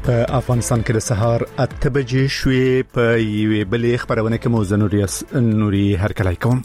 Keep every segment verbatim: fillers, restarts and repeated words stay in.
په افغانستان کې د سهار اته بجې شوې په یوې بلې خبرونه کې مو زنوري نوري هرکلی کوم.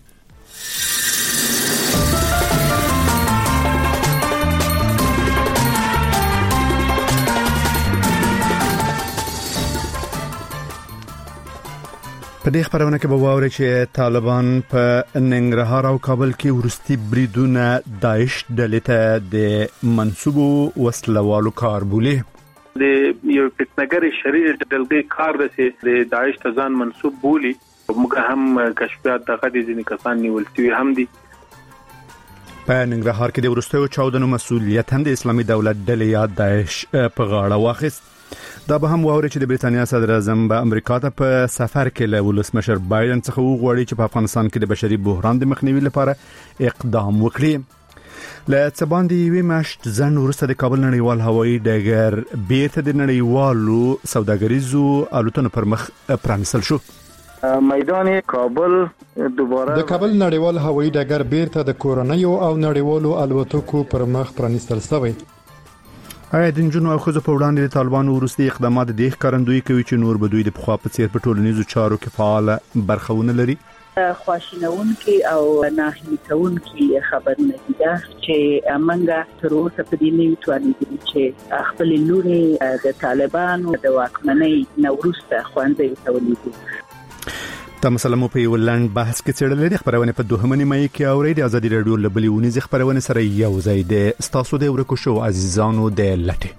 په دې خبرونه کې به واورئ چې طالبان په ننګرهار او کابل کې ورستي بریدونه داعش ډلې ته د منسوبو وسلوالو کار بولي. د یو فتنګر شریر دلګي کار رسي د داعش ته ځان منسوب بولی موږ هم کشفیات دغه د ځینې کسان نیول شوي هم دي. په ننګرهار کې د ورستیو چاودنو مسؤلیت هم د اسلامي دولت ډلې یا داعش په غاړه واخیست. دا به هم واوري چې د بریتانیا صدر اعظم به امریکا ته په سفر کې له ولسمشر بایدن څخه وغواړي چې په افغانستان کې د بشري بحران د مخنیوي لپاره اقدام وکړي. له څه باندې یوې میاشت ځنډ وروسته د کابل نړیوال هوایي ډګر بیرته د نړیوالو سوداګریزو الوتنو پر مخ پرانیستل شو. میدان کابل دوباره د کابل نړیوال هوایي ډګر بیرته د کورنیو او نړیوالو الوتکو پر مخ پرانیستل شوی. آیا د نجونو او ښځو په وړاندې د طالبانو وروستي اقدامات د دې ښکارندویي کوي چې نور به دوی د پخوا په څیر په ټولنیزو چارو کې فعال برخه ونه لري؟ خواشینونکي او ناهیلي خبرونه دي چې امنګه تر اوسه په دې نه توانېږي چې خپل لوري د طالبانو د واکمنۍ نوروسته خوندې تولیدي. دا مسله مو په یو لنډ بحث کې څېړل لري. خبرونه په دوهمه نیمه کې اوري د ازادي رادیو لبلي ونیز خبرونه سره یو ځای د ستاسو د ورکو شو عزیزانو د لټه.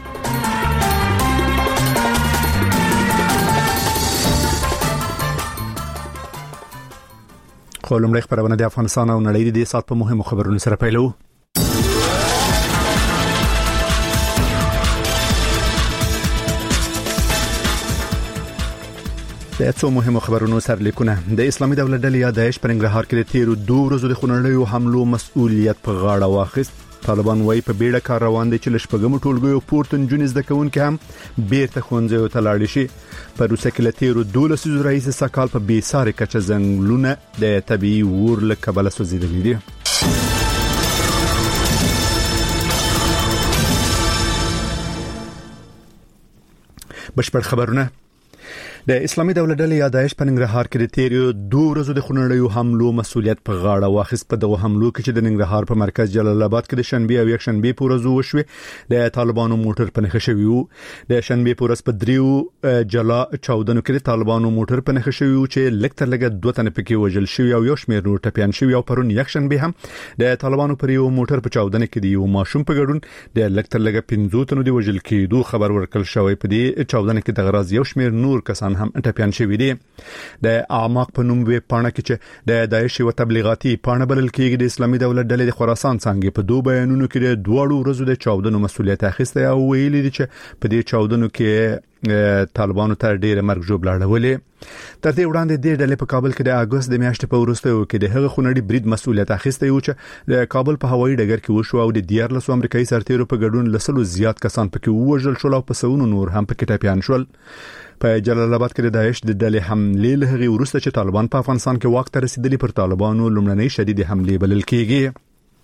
خو لومړی خبرونه د افغانستان او نړۍ د سات په مهمو خبرونو سره پیلو. د څو مهمو خبرونو سرلیکونه. د اسلامي دولت ډلې یا داعش پر ننګرهار کې د تیرو دوه ورځو د خونړیو حملو مسؤلیت په غاړه واخیست. طالبان وايي په بیړه کار روان دي چې لشپګم ټولګیو پورته نجونې زده کوونکي هم بیرته ښوونځیو ته لاړ شي. په روسیه کې له تیرو دوه لسیزو راهیسې سږ کال په بې ساري کچه ځنګلونه د طبیعي اور له کبله سوځېدلي دي. بشپړ خبرونه. د اسلامي دولت ډلې یا داعش په ننګرهار کې د تیرو دوه ورځو د خونړیو حملو مسؤلیت په غاړه واخیست. په دغه حملو کې چې د ننګرهار په مرکز جلال آباد کې د شنبه او یک شنبه په ورځ وشوه د طالبانو موټر په نښه شوی وو. د شنبه په ورځ په دریو جلا چاودنو کې د طالبانو موټر په نښه شوی وو چې لکتر لګه دوه تنه پکې وژل شوی او یو شمېر نور ټپيان شوی. او پرون یک شنبه هم د طالبانو پر یو موټر په چاودنه کې د یو ماشوم په ګډون د لکتر لګه پنځه تنو د وژل کېدو خبر ورکړل شوی. په دې چاودنه کې د غراض یو شمېر نور کسان هم ټپيان شوی. د اعماق په نوم وی پاڼه کې چې د داعش او تبلیغاتي پاڼه بلل کېږي د اسلامي دولت ډلې د خراسان څنګه په دوه بیانونو کې د دوړو ورځو د چاودنو مسؤلیت اخیسته او ویلي دي چې په دې چاودنو کې طالبانو ته ډېر مرګ جوړ لاړولې. تر دې وړاندې د ډلې په کابل کې د اگست د میاشتې په وروستیو کې د هغه خونړي برید مسؤلیت اخیسته یو چې د کابل په هوایي ډګر کې وشو او د دیارلس امریکایي سرتیرو په ګډون لسلو زیات کسان پکې ووژل شول او په سونو نور هم پکې ټپيان شول. په جلال آباد کې د داعش د ډلې حملې له هغې وروسته چې طالبان په افغانستان کې واک ته رسیدلي پر طالبانو لومړنۍ شدید حملې بلل کېږي.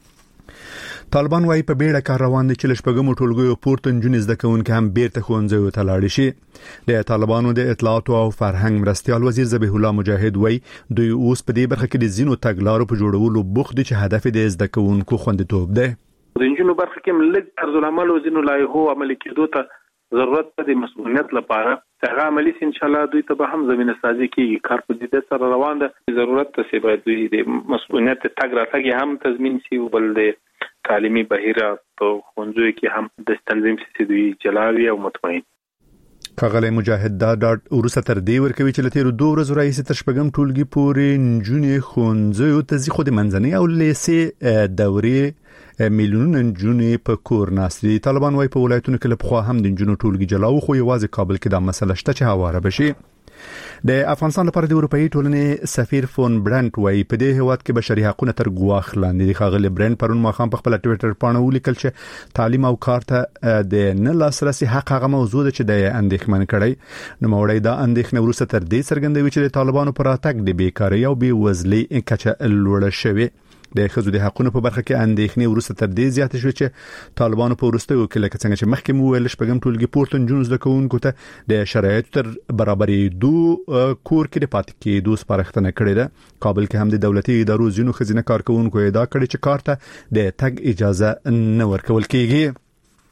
طالبان وايي په بیړه کار روان دي چې لشپګم ټولګیو پورته نجونې زده کوونکي هم بیرته ښوونځیو ته لاړ شي. د طالبانو د اطلاعات او فرهنګ مرستیال وزیر ذبیح الله مجاهد وايي دوی اوس په دې برخه کې د زینو تګلارو په جوړولو بوخت دي چې هدف د زده کوونکو خوندیتوب دی. د نجونو برخه کې ملک طرز العمل او زینو لایحو عملي کېدو ته ضرورت د مسؤلیت لپاره هغه عملی ان شاء الله دوی ته به هم زمينه سازي کیږي. کار په دې سره روان ده. ضرورت ته سی باید دوی د مسؤلیت تګ راتګ هم تضمین شي او بل د تعلیمي بهیره په خونځوي کې هم د تنظیم سي دوی جلاوي او مطمئن. کاغلی مجاهد دا ډاټ ورسته تر دې ورکوي چې لته دوه ورځې راځي تر شپږم ټولګي پورې نجونې خونځو ته ځي. خو د منځنۍ او لیسې دورې میلیونونه نجونې په کور ناستي. طالبان وايي په ولایتونو کې له پخوا هم د نجونو ټولګي جلاو خو یوازې کابل کې دا مسله شته چې هواره بشي. د افغانستان لپاره د اروپאי ټولنې سفیر فون برانت وايي په دې هواد کې بشري حقوقو تر ګواښ لاندې دي. خاغلی برانت پرون ماخام په خپل ټوئیټر باندې ولیکل چې تعلیم او کار ته د نه لاسرسي حق هغه موضوع ده چې د اندېښمن کړي. نو موړی دا اندېښنه وروسته تر دې څرګندوي چې د طالبانو پر اتاک د بیکاری او بې وزلۍ کچه لوړه شوې. د ښځو د حقوقو په برخه کې اندېښنې ورسته تر دې زیات شو چې طالبانو په ورستیو کې لکه څنګه چې مخکې مو ویل شپږم ټولګي پورته نجونو زده کوونکو ته د شرایطو تر برابرې دو کور کې د پاتې کېدو سپارښتنه کړې ده. کابل کې هم د دولتي ادارو ځینو ښځینه کارکونکو ادعا کړې چې کار ته د تګ اجازه نه ورکول کیږي.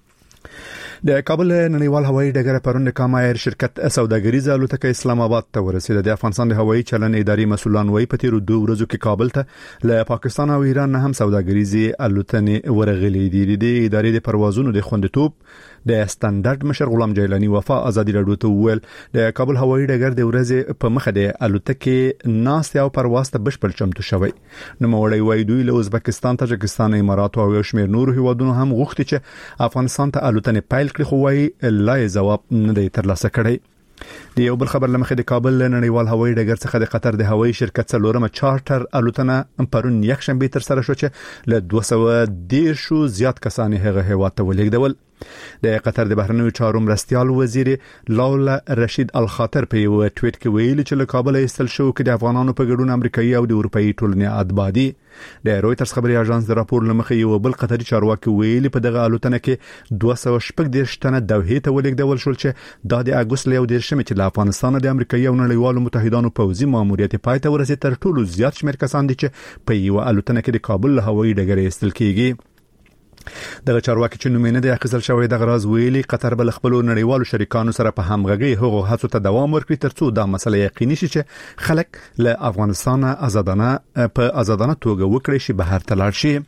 د کابل نړیوال هوایي ډګر پرون د کام ایر شرکت سوداګریزه الوتکه اسلام آباد ته ورسېده. د افغانستان د هوایي چلن اداري مسولان وایي په تیرو دوه ورځو کې کابل ته له پاکستان او ایران نه هم سوداګریزي الوتنې ورغلې دي. د ادارې د پروازونو د خوندیتوب د سټانډرډ مشر غلام جیلانی وفا ازادي راډیو ته وویل د کابل هوایي ډګر د ورځې په مخه د الوتکې ناست او پرواز ته بشپړ چمتو شوی. نو موړی وایي دوی له ازبکستان، تاجکستان، امارات او یو شمېر نور هیوادونو هم غوښتي چې افغانستان ته الوتنې پیل کړي، خو وایي لا جواب نه دی ترلاسه کړی. د یو بل خبر لمخې د کابل نړیوال هوایي ډګر څخه د قطر د هوایي شرکت څلورمه چارټر الوتنه پرون یک شنبه تر سره شو چې له دوه سوه دېرش زیات کسان هغه هیواد ته ولېږدول. د قطر د بهرنیو چارو مرستيال وزیر لاولا رشید الخاطر په یو ټویټ کې ویلي چې له کابل ایستل شو کې د افغانانو په ګډون امریکایي او د اروپאי ټولنې ادبادي. د رويټرز خبري اژانس د راپور لمخې یو بل قطري چارواکي ویلي په دغه الوتنه کې دوه سوه شپږ دېرش تنه دوحې ته ولېږدول شول چې د اگست له دیرشمه چې له افغانستان د امریکایي او نړیوالو متحدانو پوځي ماموریت پای ته ورسېد تر ټولو زیات شمېر کسان دي چې په یو الوتنه کې د کابل هوایي ډګر ایستل کیږي. دغه چارواکي چې نومینه د اخیستل شوی د غراز ویلي قطر بل خپل نړیوالو شریکانو سره په همغږي هغو هڅو ته دوام ورکړي ترڅو دا مسله یقیني شي چې خلک له افغانستان آزادانه په آزادانه توګه وکړي شي بهر ته لاړ شي.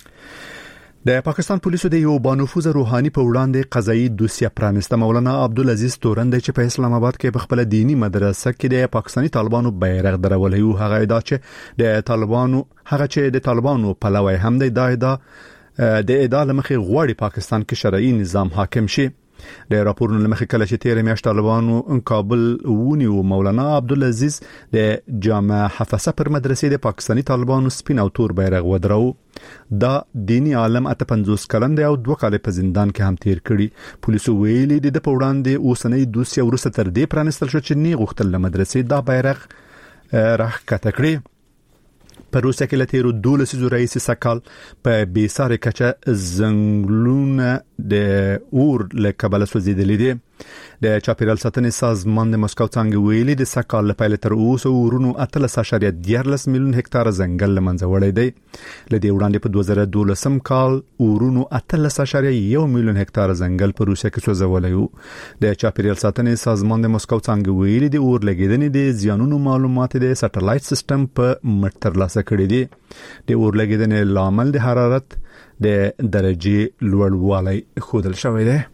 د پاکستان پولیسو د یو بانفوذ روحاني په وړاندې قضایي دوسیه پرانسته. مولانا عبدالعزیز تورن چې په اسلام آباد کې په خپل دینی مدرسه کې د پاکستاني طالبانو بیرغ درولې او هغه ادعا چې د طالبانو هغه چې د طالبانو پلوی هم دی دا ادعا د ادعا لمخې غواړي پاکستان کې شرعي نظام حاکم شي. د راپورونو لمخې کله چې تیر میاشت طالبانو کابل ونیو مولانا عبدالعزیز د جامع حفصه پر مدرسې د پاکستاني طالبانو سپین او تور بیرغ ودرو. دا دینی عالم اته پنځوس کلن دی او دوه کال په زندان کې هم تیر کړي. پولیسو ویلي د په وړاندې اوسنۍ دوسیه ورسته تر دې پرانستل شو چې نه غوښتل له مدرسې دا بیرغ راښکته کړي. په روسیا کې لته دولسیزو رئیس سکال په بیساره کچه زنګلونه د اور له کبله سوځیدلې دي. د چاپیریال ساتنې سازمان د مسکو څنګه ویلي د سکال په لتر اوسه ورونو اتلس اشاریه دیارلس میلیون هکتار ځنګل لمنځه وړی دی. لدې وړاندې په دوه زره دولسم کال ورونو اتلس اشاریه یو میلیون هکتار ځنګل په روسیا کې سوځولای وو. د چاپیریال ساتنې سازمان د مسکو څنګه ویلي د اور لګیدنې د زیانونو معلومات د سټلایټ سیستم په مټر لاسه کړی دي. د اور لګیدنې لامل د حرارت د درجه لوړوالی ښودل شوی دی.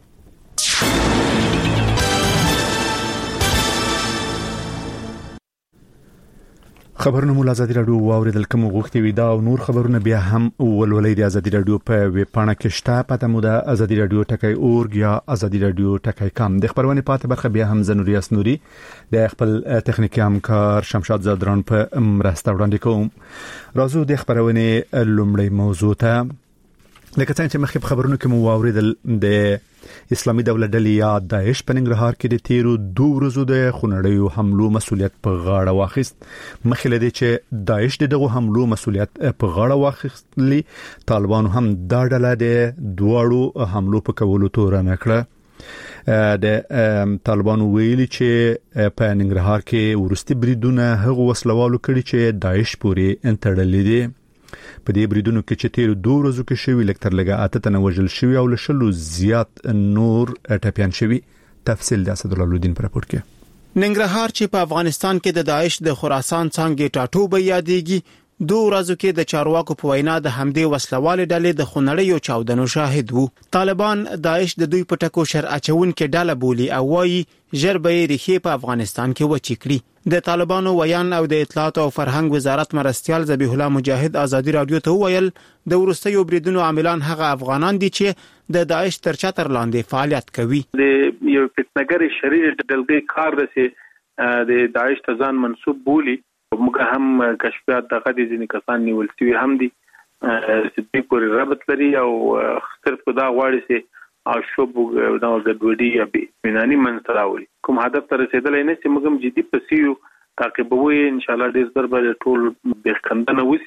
خبرونه مول ازادي رادیو واوریدل کوم غوښتي وي دا او نور خبرونه بیا هم ولولې د ازادي رادیو په ویب پاڼه کې شته. پته مو د ازادي رادیو ټکای اورګ یا ازادي رادیو ټکای کام. د خبرونه پاتې برخه بیا هم زنوري اسنوري د خپل تخنیکی همکار شمشاد زادران په مرسته وړاندې کوم. راځو د خبرونه لومړی موضوع ته. لکه څنګه چې مخکې خبرونه کې مو واوریدل د اسلامي دولت ډلې یا داعش په ننګرهار کې د تیرو دوه ورځو د خونړیو حملو مسولیت په غاړه واخیست. مخکې لدی چې داعش دغه حملو مسولیت په غاړه واخیستلی، طالبانو هم دا ډله د دواړو حملو په کولو تورن کړه. د طالبانو ویلي چې په ننګرهار کې ورستي بریدونه هغه وسلوالو کړي چې داعش پورې انټړلې دي. په دې بریدونو کې چې تیر دوه ورځو کې شوی لکتر لګا اته تنه وژل شوی او لشلو زیات نور ټپيان شوی. تفصیل د اسد الله الدین پر راپور کې. ننګرهار چې په افغانستان کې د داعش د خراسان څنګه ټاټوبه یادېږي، دوه ورځو کې د چارواکو په وینا د همدې وسلوال ډلې د خونړیو چاودنو شاهد وو. طالبان داعش د دوی په ټکو شرع چون کې ډله بولی او وايي جربې ریښې په افغانستان کې وچې کړي. د طالبانو ویان او د اطلاعات او فرهنګ وزارت مرستيال ذبیح الله مجاهد ازادي رادیو ته ویل د ورستیو بریدونو عاملان هغه افغانان دي چې د داعش تر چتر لاندې فعالیت کوي. د یو فتنګر شریر دلګي کار رسي د داعش ته ځان منسوب بولی. موږ هم کشفیات دغه د ځینې کسان نیول شوی هم دي چې د پورې رابط لري او صرف دا غواړي چې او شوب دا غډوډي یا بناني منځراوي. کوم هدف تر رسیدلای نه چې موږ جدي پسیو تعقیبوي ان شاء الله د زر به ټول د خندنه وسی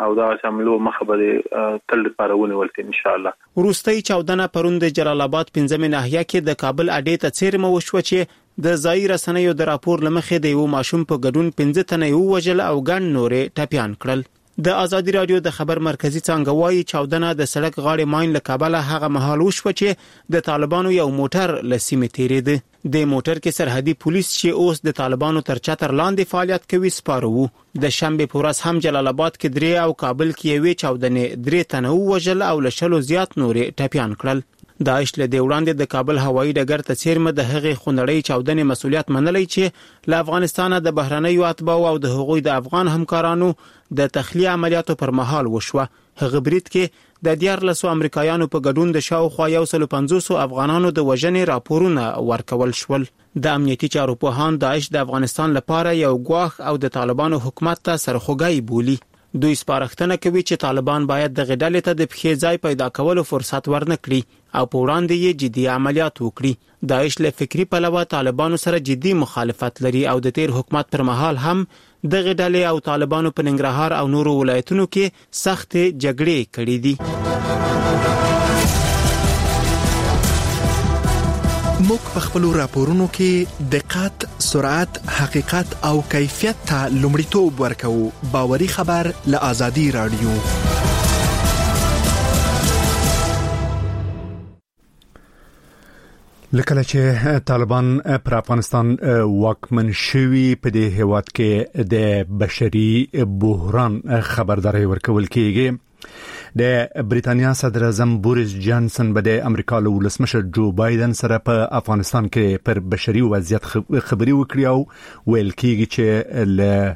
او دا حملو مخه به تل لپاره ونیول ان شاء الله. وروستي چاودنه پرون د جلال آباد پنځمه ناحیه کې د کابل اډې ته څیرمه وشو چې د ځای رسنیو د راپور لمخې د یو ماشوم په ګډون پنځه تنه یو وجل او ګڼ نورې ټپيان کړل. د ازادي رادیو د خبر مرکزی څنګه وایي چاودنه د سړک غاړې ماین له کابل هغه مهال وشو چې د طالبانو یو موټر لسیمه تیریده. د موټر کې سرحدي پولیس چې اوس د طالبانو تر چتر لاندې فعالیت کوي سپاره وو. د شنبه په ورځ هم جلال آباد کې درې او کابل کې یوې چاودنې درې تنه وژل او لشلو زیات نورې ټپيان کړل. داعش له دی وړاندې د کابل هوایي ډګر ته څیرمه د هغې خونړۍ چاودنې مسولیت منلای چې له افغانستانه د بهرنیو اتباع او د هغوی د افغان همکارانو د تخلیه عملیاتو پر مهال وشوه. هغه برید کې د دیارلسو امریکایانو په ګډون د شاوخوا یو سل پنځوس افغانانو د وژنې راپورونه ورکول شول. د امنیتي چارو پوهان داعش د افغانستان لپاره یو ګواښ او د طالبانو حکومت ته سرخوږی بولي. دوی سپارښتنه کوي چې طالبان باید د غډلې ته د پخې ځای پیدا کولو فرصت ورنکړي او په وړاندې یې جدي عملیات وکړي. داعش له فکری پلوه طالبانو سره جدي مخالفت لري او د تیر حکومت پر مهال هم د غډلې او طالبانو په ننګرهار او نورو ولایتونو کې سخت جګړې کړې دي. موږ په خپل راپورونو کې دقت، سرعت، حقیقت او کیفیت ته لومړیتوب ورکوو. باوري خبر له آزادي رادیو. لکه چې طالبان پر افغانستان واکمن شوي په دې هیواد کې د بشري بحران خبرداري ورکول کېږي. د بریتانیا صدر اعظم بوریس جانسن به د امریکا له ولسمشر جو بایدن سره په افغانستان کې پر بشري وضعیت خبري وکړي او ویل کېږي چې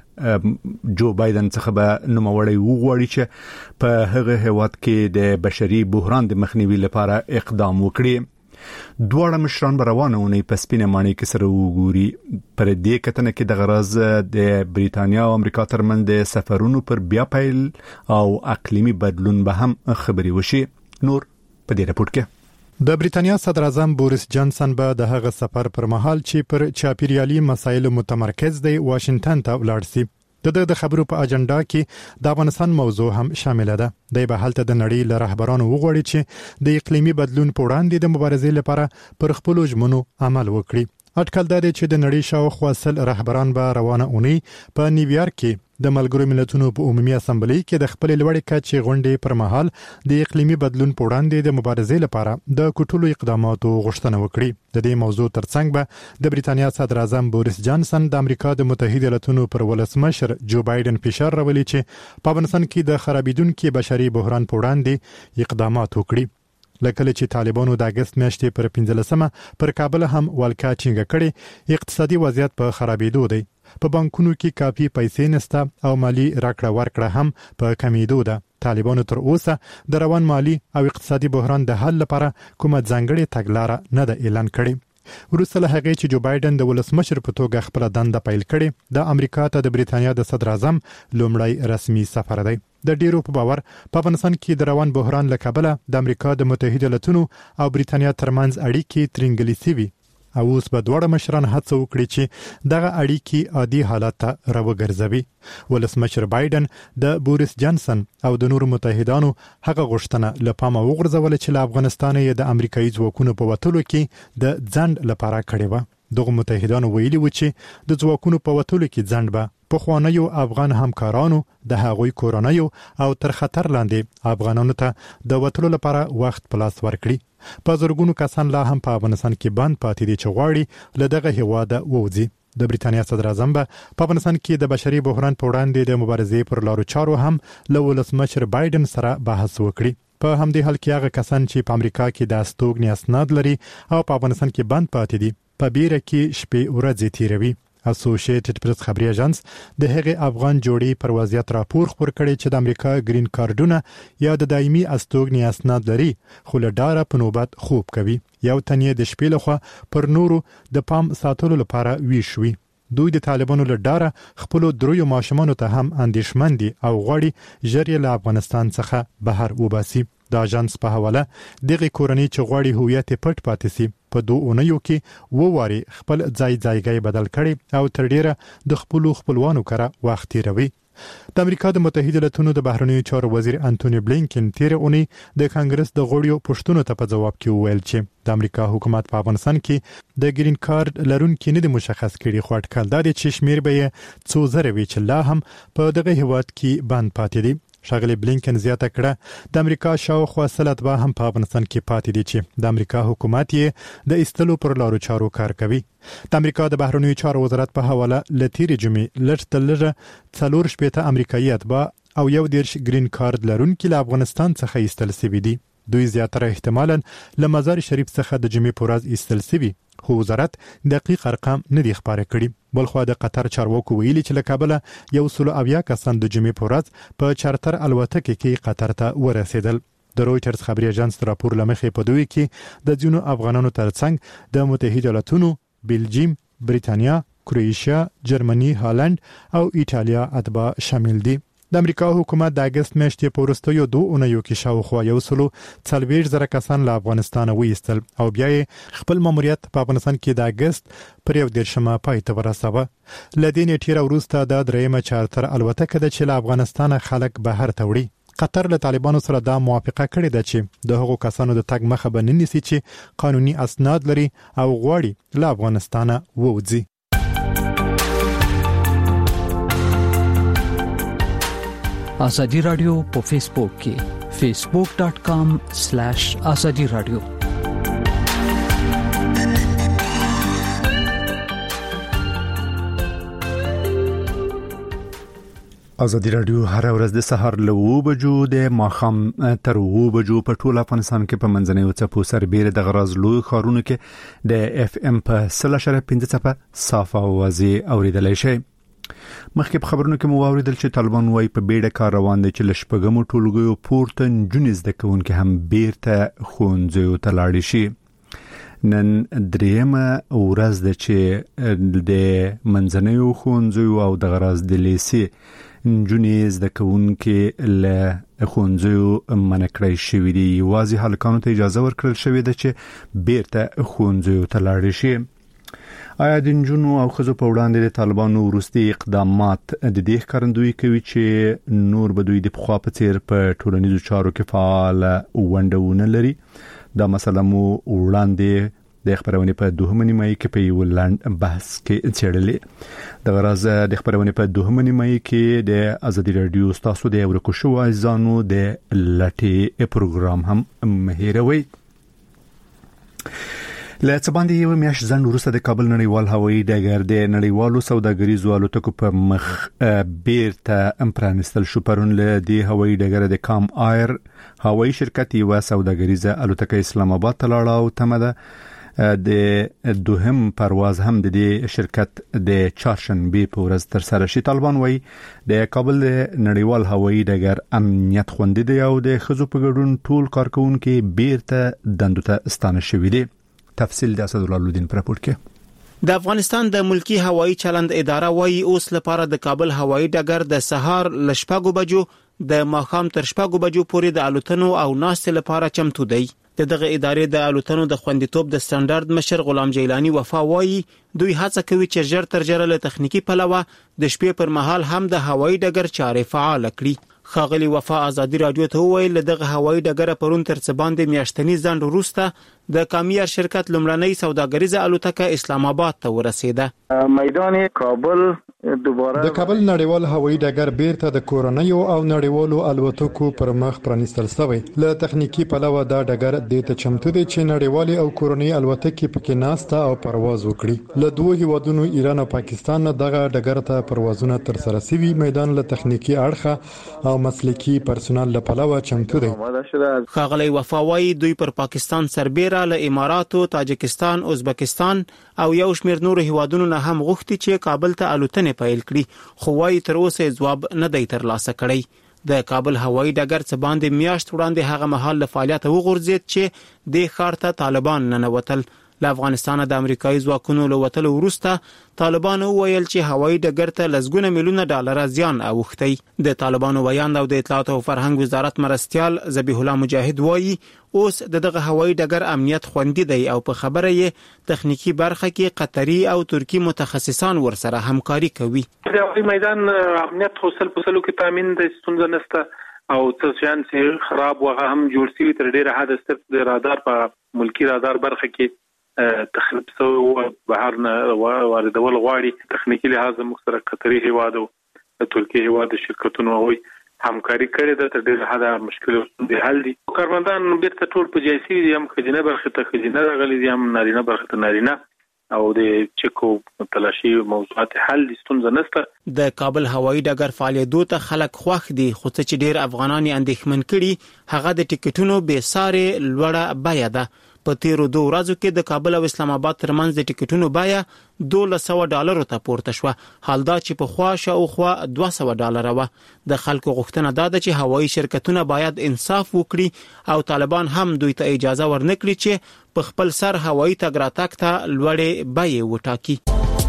له جو بایدن څخه به نوموړی وغواړي چې په هغه هیواد کې د بشري بحران د مخنیوي لپاره اقدام وکړي. دواړه مشران روانونه په سپینه مانی کې سره وګوري. پر دې کتنه کې د غرض د بریتانیا او امریکا ترمنځ د سفرونو پر بیا پیل او اقلیمی بدلون به هم خبري وشي. نور په دې راپور کې د بریتانیا صدر اعظم بوریس جانسن به د هغه سفر پر مهال چې پر چاپیریالي مسایلو متمرکز دی واشنگټن ته ولاړ شي. د د خبرو په اجنډا کې د افغانستان موضوع هم شامل ده. د به حالت د نړۍ له رهبرانو وغوړي چې د اقلیمي بدلون په وړاندې د مبارزې لپاره پر خپل ژمنو عمل وکړي. اټکل دا دی چې د نړۍ شاوخوا سل رهبران به روانه اونۍ په نیویارک کې د ملګرو ملتونو په عمومي اسمبلی کې د خپل لوړې کچې غونډې پر مهال د اقلیمي بدلون په وړاندې د مبارزې لپاره د کوټلو اقداماتو غوښتنه وکړي. د دې موضوع ترڅنګ به د بریتانیا صدر اعظم بوریس جانسن د امریکا د متحده ایالاتونو پر ولسمشر جو بایدن فشار راولي چې په افغانستان کې د خرابیدونکو بشري بحران په وړاندې اقدامات وکړي. لکه چې طالبانو د اگست میاشتې پر پنځلسمه پر کابل هم والکا چینګه کړي. اقتصادي وضعیت په خرابېدو دی. په بانکونو کې کافي پیسې نشته او مالی راکړه ورکړه هم په کمیدو ده. طالبانو تر اوسه د روان مالی او اقتصادي بحران د حل لپاره کومه ځانګړې تګلارې نه ده اعلان کړې. وروسته له هغې چې جو بایدن د ولسمشر په توګه خپل دنده پیل کړي، د امریکا ته د بریتانیا د صدر اعظم لومړی رسمي سفر دی. د ډیرو په باور په افغانستان کې د روان بحران له کبله د امریکا د متحده ایالاتونو او بریتانیا ترمنځ اړیکې ترنګلې سوي او اوس به دواړه مشران هڅه وکړي چې دغه اړیکې عادي حالت ته راوګرځوي. ولسمشر بایدن د بوریس جانسن او د نورو متحدانو هغه غوښتنه له پامه وغورځول چې له افغانستان یې د امریکایي ځواکونو په وتلو کې د ځند لپاره کړې و. دغه متحدانو ویلي و چې د ځواکونو په وتلو کې ځند به په خوانیو افغان همکارانو د هغوی کورنیو او تر خطر لاندې افغانانو ته د وتلو لپاره وخت پلاس ورکړي. په زرګونو کسان لا هم په افغانستان کې بند پاتې دي چې غواړي له دغه هیواده ووځي. د بریتانیا صدر اعظم به په افغانستان کې د بشري بحران په وړاندې د مبارزې پر لارو چارو هم له ولسمشر بایدن سره بحث وکړي. په همدې حال کې هغه کسان چې په امریکا کې د استوګنې اسناد لري او په افغانستان کې بند پاتې دي په بیره کې شپې ورځې تیروي. اسوسییټډ پریس خبري اژانس د هغه افغان جوړې پر وضعیت راپور خبر کړي چې د امریکا گرین کارډونه یا د دایمي استوګنې اسناد لري خو له ډاره په نوبت خوب کوي. یو تنې د شپې لخوا پر نورو د پام ساتلو لپاره ویښوي. دوی د طالبانو له ډاره خپل درویو ماشومانو ته هم اندېښمن دي او غواړي ژر یې له افغانستان څخه بهر وباسي. د اژانس په حواله دغه کورنۍ چې غواړي هویت پټ پاتې شي په دوه اونیو کې وواري خپل ځای ځایګي بدل کړي او تر ډیره د خپل خپلوانو کړه وخت تیروي. د امریکا د متحده ایالاتونو د بهرنیو چارو وزیر انټونی بلینکن تیر اونۍ د کانګرس د غړیو پوښتنو ته په جواب کې وویل چې د امریکا حکومت په افغانستان کې د گرین کارت لرونکو نه د مشخص کړي خو اټکل دا دی چې شمیر به څو زره وی چې لا هم په دغه هیواد کې بند پاتې دي. ښاغلي بلینکن زیاته کړه د امریکا شاوخوا سل اتباع هم په افغانستان کې پاتې دي چې د امریکا حکومت یې د ایستلو پر لارو چارو کار کوي. د امریکا د بهرنیو چارو وزارت په حواله لتیری جمعې لږ تر لږه څلور شپېته امریکایي اتباع او یو دیرش گرین کارت لرونکي له افغانستان څخه ایستل شوي دي. دوی زیاتره احتمالاً له مزار شریف څخه د جمعې په ورځ ایستل شوي، خو وزارت دقیق ارقام نه دي خبره کړي. بلخوا د قطر چارواکو ویلي چې له کابله یو سل اویا کسان د جمعې په ورځ په چارتر الوتکه کې قطر ته ورسېدل. د رويټرز خبري اژانس راپور لمخې په دوی کې د ځینو افغانانو ترڅنګ د متحده ایالاتونو، بلجیم، بریتانیا، کروئیشیا، جرمني، هالند او ایټالیا اتباع شامل دي. د امریکا حکومت د اگست میاشتې په وروستیو دوه اونیو کې شاوخوا یو سلو څلوېښت زره کسان له افغانستان وایستل او بیا یې خپل ماموریت په افغانستان کې د اگست پر یو دیرشمه پای ته ورساوه. له دې نیټې وروسته د دریمه چارتر الوتکه د چې له افغانستان خلک بهر ته وړي. قطر له طالبانو سره دا موافقه کړې ده چې د هغو کسانو د تګ مخه به نه نیسي چې قانوني اسناد لري او غواړي له افغانستان ووځي. آزادی رادیو په فیسبوک کې فیسبوک ډاٹ کام سلیش آزادی رادیو. آزادی رادیو هر ورځ د سهار له اوه بجو د ماښام تر اوه بجو په ټول افغانستان کې په منځنۍ څپو سربېره د غراز لوی ښارونو کې د اف ام په صفر اشاریه پنځه څپه صافه اوازې اوریدلای شئ. مخکې په خبرونو کې مو واوریدل چې طالبان وايي په بیړه کار روان دي چې لشپګمو ټولګیو پورته نجونې زده کوونکي هم بیرته ښوونځیو ته لاړ شي. نن دریمه ورځ ده چې د منځنیو ښوونځیو او د غراز د لیسې نجونې زده کوونکي له ښوونځیو منع کړای شوي دي. یوازې هلکانو ته اجازه ورکړل شوې ده چې بیرته ښوونځیو ته لاړ شي. آیا د نجونو او ښځو په وړاندې د طالبانو وروستي اقدامات د دې ښکارندویي کوي چې نور به دوی د پخوا په څیر په ټولنیزو چارو کې فعال ونډه ونه لري؟ دا مسله مو وړاندې د خبرونې په دوهمه نیمایي کې په یو لنډ بحث کې څېړلې. د غراز د خبرونې په دوهمه نیمایي کې د آزادي رادیو تاسو د ورکو شو عزیزانو د لټي پروګرام هم مهیروي. له څه باندې یو میاشت ځنډ وروسته د کابل نړیوال هوایي ډګر د نړیوالو سوداګریزو الوتکو په مخ بیرته پرانستل شو. پرون له دې هوایي ډګر د کام ایر هوایي شرکت یو سوداګریزه الوتکه اسلام آباد ته لاړه او تمه ده د دوهم پرواز هم د دې شرکت د چهارشنبه په ورځ تر سره شي. طالبان وايي د کابل نړیوال هوایي ډګر امنیت خوندي دی او د خزو په ګډون ټول کارکونکو بیرته دندو ته ستانه شوي دي. تفصیل د اسد الله الدین پر راپور کې. د افغانستان د ملکی هوایي چلند اداره وايي اوس لپاره د کابل هوایي ډګر د سهار ل شپږو بجو د ماښام تر شپږو بجو پورې د الوتنو او ناستې لپاره چمتو دی. د دغه ادارې د الوتنو د خوندیتوب د سټانډرډ مشر غلام جیلانی وفا وايي دوی هڅه کوي چې ژر تر ژره له تخنیکی پلوه د شپې پر مهال هم د هوایي ډګر چارې فعال کړي. خاغلی وفا آزادی رادیو ته ویل دغه هوایي ډګر پرون تر څه باندې میاشتنی ځنډ وروسته د کامیار شرکت لمړنۍ سوداګریزه الوتکه اسلام آباد ته ورسېده. میدان کابل دوباره د کابل نړیوال هوایي ډګر بیرته د کورونیو او نړیوالو الوتکو پر مخ پرانیستل شوی. له تخنیکی پلوه دا ډګر د ته چمتو دی چې نړیوالي او کورونی الوتکې پکې ناسته او پرواز وکړي. له دوه هیوادونو ایران او پاکستان دغه ډګر ته پروازونه تر سره شوي. میدان له تخنیکی اړخه او مسلکی پرسونل له پلوه چمتو دی. خاغلی وفاوی دوی پر پاکستان سربېره له اماراتو، تاجکستان، ازبکستان او یو شمېر نور هیوادونو نه هم غوښتي چې کابل ته الوتنې پیل کړي، خو وايي تر اوسه ځواب نه دی ترلاسه کړی. د کابل هوایي ډګر څخه باندې میاشت وړاندې هغه مهال له فعالیت وغورځید چې د ښار ته طالبان ننوتل. له افغانستان د امریکایي ځواکونو له وتلو وروسته طالبانو ویل چې هوایي ډګر ته لسګونه میلیونه ډالر زیان اوښتی. د طالبانو ویاند او د اطلاعات او فرهنګ وزارت مرستيال ذبیح الله مجاهد وایي اوس دغه هوایي ډګر امنیت خوندي دی او په خبره یې تخنیکی برخه کې قطري او ترکی متخصصان ورسره همکاري کوي. د هوایي میدان امنیت خصوصل په سلو کې تامین د ستونزه نشته او څه شان چې خراب وغه هم جوړ شوی تر ډیره حد ست د رادار په ملکی رادار برخه کې تخریب سو بهر نه واردول غواړي. تخنیکی لحاظ مخسره قطري هوادو ترکی هوادو شرکتونو وي همکاري کړې ده تر ډیره حد مشکل د حل دي. کارمندان بیرته ټول په جایسي دي هم خزینه برخه ته خزینه راغلي دي هم نارینه برخه ته نارینه او د چکو تلاشي موضوعات حل دي ستونزه نشته. د کابل هوایي ډګر فعالیتو ته خلک خوښ دي خو چې ډیر افغانان اندېښمن کړي هغه د ټیکټونو بې ساري لوړه بیه ده. په تیرو دوه ورځو کې د کابل او اسلام آباد ترمنځ د ټیکټونو بیه دوه سوه ډالرو ته پورته شو، حال دا چې په خوا شاوخوا دوه سوه ډالر و. د خلکو غوښتنه ده چې هوایي شرکتونه باید انصاف وکړي او طالبان هم دوی ته اجازه ورنکړي چې په خپل سر هوایي تګ راتګ ته لوړې بیې وټاکي.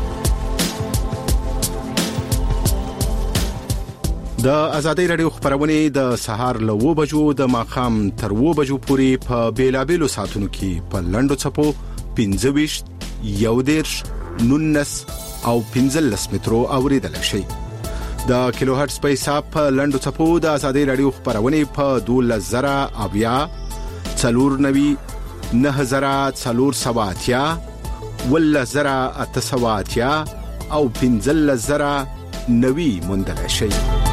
د آزادۍ رادیو خبرونه د سهار له و بجو د ماخام تر و بجو پورې په بیلابېلو ساعتونو کې په لنډو چپو پنځه ویشت یو دیرش نونس او پنځلس مترو اوریدل شي. د کیلو هرتز په حساب په لنډو چپو د آزادۍ رادیو خبرونه په دولس زره اویا څلور نوي نه زره څلور سواتیا ول زره اته سواتیا او پنځلس زره نوي موندل شي.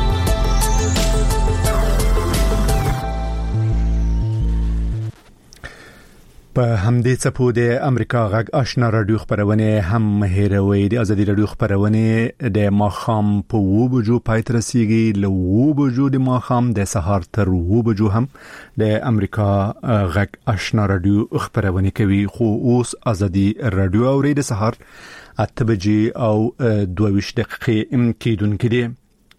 په همدې څپو د امریکا غږ آشنا رادیو خبرونه هم هیروي. د ازادي رادیو خبرونه د ماخام په و بجو پای ته رسیږي، له و بجو د ماخام د سهار تر و بجو هم د امریکا غږ آشنا رادیو خبرونه کوي. خو اوس ازادي رادیو اوري د سهار اته بجې او دوه ویشت دقیقې کېدونکې دي.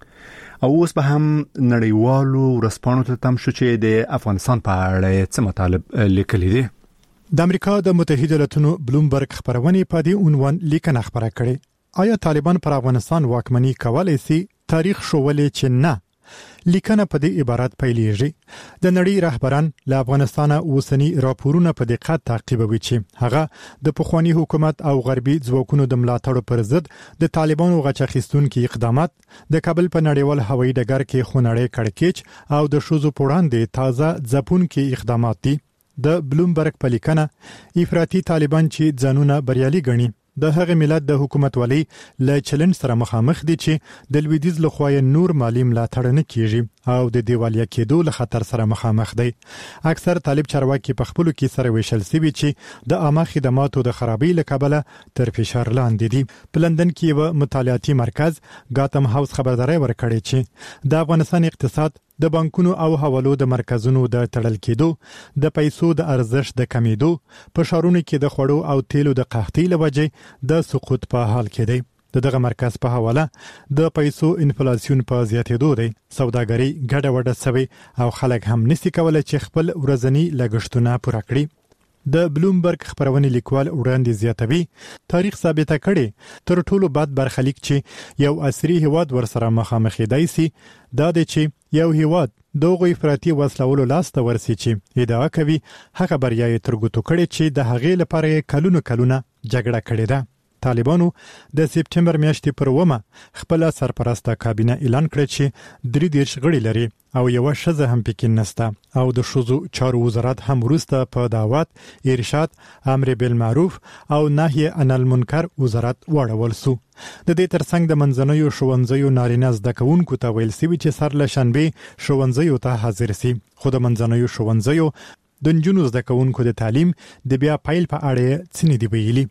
او اوس به هم نړیوالو ورځپاڼو ته تم شو چې د افغانستان په اړه څه مطالب لیکلي دي. د امریکا د متحده ایالاتونو بلومبرګ خبرونه په دې عنوان لیکنه خبره کړې: آیا طالبان پر افغانستان واکمني کولای شي؟ تاریخ شولې چې نه. لیکنه په دې عبارت پیلېږي: د نړۍ رهبران له افغانستان اوسنی راپورونه په دقت تعقیبوي چې هغه د پخوانی حکومت او غربي ځواکونو د ملاتړ پر ضد د طالبانو غچخیستونکو اقدامات، د کابل په نړیوال هوایي ډګر کې خونړی کړکېچ او د شوزو پوړاندې تازه ځپونکو اقدامات دي. د بلومبرګ په لیکنه افراطي طالبان چې ځانونه بریالي ګڼي د هغه ملت د حکومت والی له چلنج سره مخامخ دي چې د لویدیز لخوا نور مالی ملاتړ نه کیږي او د دیوالیا کېدو له خطر سره مخامخ دي. اکثر طالب چارواکي په خپل کې سره ویشل سوي چې د عامه خدماتو د خرابۍ له کبله تر فشار لاندې دي. په لندن کې یو مطالعاتي مرکز ګاتم هاوس خبرداري ورکړې چې د افغانستان اقتصاد د بانکونو او حوالو د مرکزونو د تړل کېدو، د پیسو د ارزښت د کمیدو، په شارونو کې د خوړو او تیلو د قحطۍ له وجې د سقوط په حال کې دی. د دغه مرکز په حواله د پیسو انفلیسیون په زیاتېدو دی، سوداګري ګډه وډه شوی او خلک هم نسی کولای چې خپل ورځنی لګښتونه پوره کړي. د بلومبرګ خبرونه لیکوال وړاندې زیاتوي: تاریخ ثابته کړي تر ټولو بد برخلیک چې یو عصري هواد ورسره مخامخ دی سي دا د چې یو هواد دغه افراطي وسلولو لاسته ورسي چې ادعا کوي هغه بریا یې ترګوتو کړي چې د هغې لپاره کلونه کلونه جګړه کړې ده. طالبانو د سپټمبر میاشتې پر ومه خپل سرپرسته کابینه اعلان کړ چې درې دیرش غړي لري او یو شزه هم پکې نسته او د شوزو چارو وزارت هم ورسته په دعوت، ارشاد، امر بالمعروف او نهي عن المنکر وزارت وړول سو. د دې ترڅنګ د منځنوي ښوونځیو نارینه زده کوونکو ته ویل سوي چې سر له شنبه ښوونځیو ته حاضر سي، خو د منځنوي ښوونځیو د نجونو زده کوونکو د تعلیم د بیا پیل په اړه څه نه دی ویلي.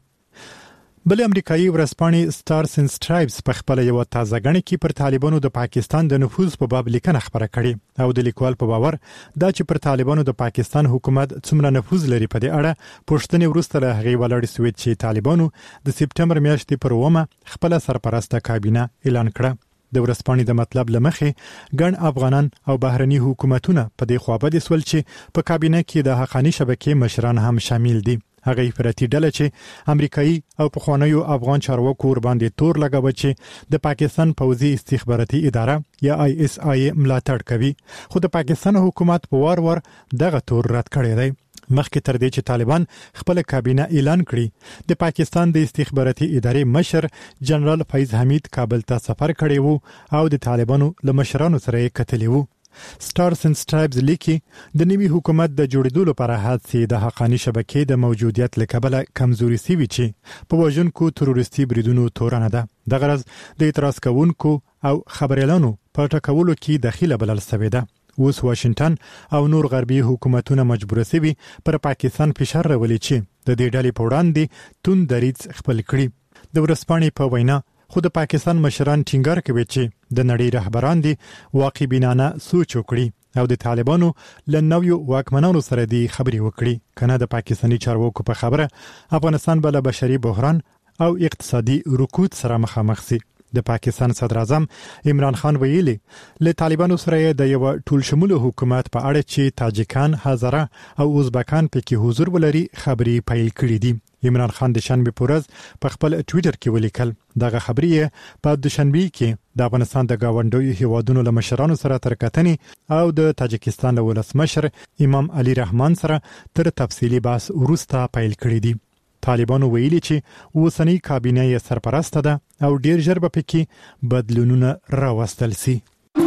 بل امریکایي ورځپاڼې سټارز اند سټرایپس په خپل یو تازه غړي کې پر طالبانو د پاکستان د نفوذ په باب لیکنه خبره کړې او د لیکوال په باور دا چې پر طالبانو د پاکستان حکومت څومره نفوذ لري په دې اړه پوښتنې وروسته له هغې ولاړې سوې چې طالبانو د سپټمبر میاشتې پر ومه خپل سرپرسته کابینه اعلان کړه. د ورځپاڼې د مطلب لمخې ګڼ افغانان او بهرني حکومتونه په دې خوا بد سول چې په کابینه کې د حقانی شبکې مشران هم شامل دي هغه افراطي ډله چې امریکایي او پخوانیو افغان چارواکو ور باندې تور لګاوه چې د پاکستان پوځي استخباراتي اداره یا آی اس آی ملاتړ کوي، خو د پاکستان حکومت په وار وار دغه تور رد کړی دی. مخکې تر دې چې طالبان خپل کابینه اعلان کړي، د پاکستان د استخباراتي ادارې مشر جنرال فیض حمید کابل ته سفر کړی وو او د طالبانو له مشرانو سره یې کتلی وو. سټارز اند سټرایپز لیکي د نوي حکومت د جوړېدو لپاره هڅې د حقاني شبکې د موجودیت له کبله کمزوري سوي چې په وژونکو تروریستي بریدونو تورنه ده. د غرض د اعتراض کوونکو او خبريالانو په ټاکولو کې دخیله بلل شوې ده. اوس واشنگټن او نور غربي حکومتونه مجبور سوي پر پاکستان فشار راولي چې د دې ډلې په وړاندې توند دریځ خپل کړي. د ورسپانې په وینا خو د پاکستان مشران ټینګار کوي چې د نړۍ رهبران دي واقع بینانه سوچ وکړي او د طالبانو له نویو واکمنانو سره دی خبري وکړي. کنه د پاکستاني چارواکو په خبره افغانستان بل بشري بحران او اقتصادي رکود سره مخامخ سي. د پاکستان صدر اعظم عمران خان ویلي له طالبانو سره د یو ټول شموله حکومت په اړه چې تاجکان، هزاره او ازبکان پکې حضور ولري خبري پیل کړې دي. عمران خان د شنبه پورز په خپل ټوئیټر کې ولیکل دغه خبري په د شنبه کې د افغانستان د گاونډیو هیوادونو له مشرانو سره تر کتنې او د تاجکستان له ولسمشر امام علي رحمان سره تر تفصیلی بحث وروسته پیل کړی دي. طالبانو ویلي چې اوسنی کابینه یې سرپرسته ده او ډیر ژر به پکې بدلونونه راوستل شي.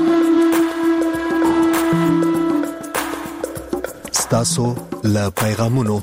ستاسو له پیغامونو.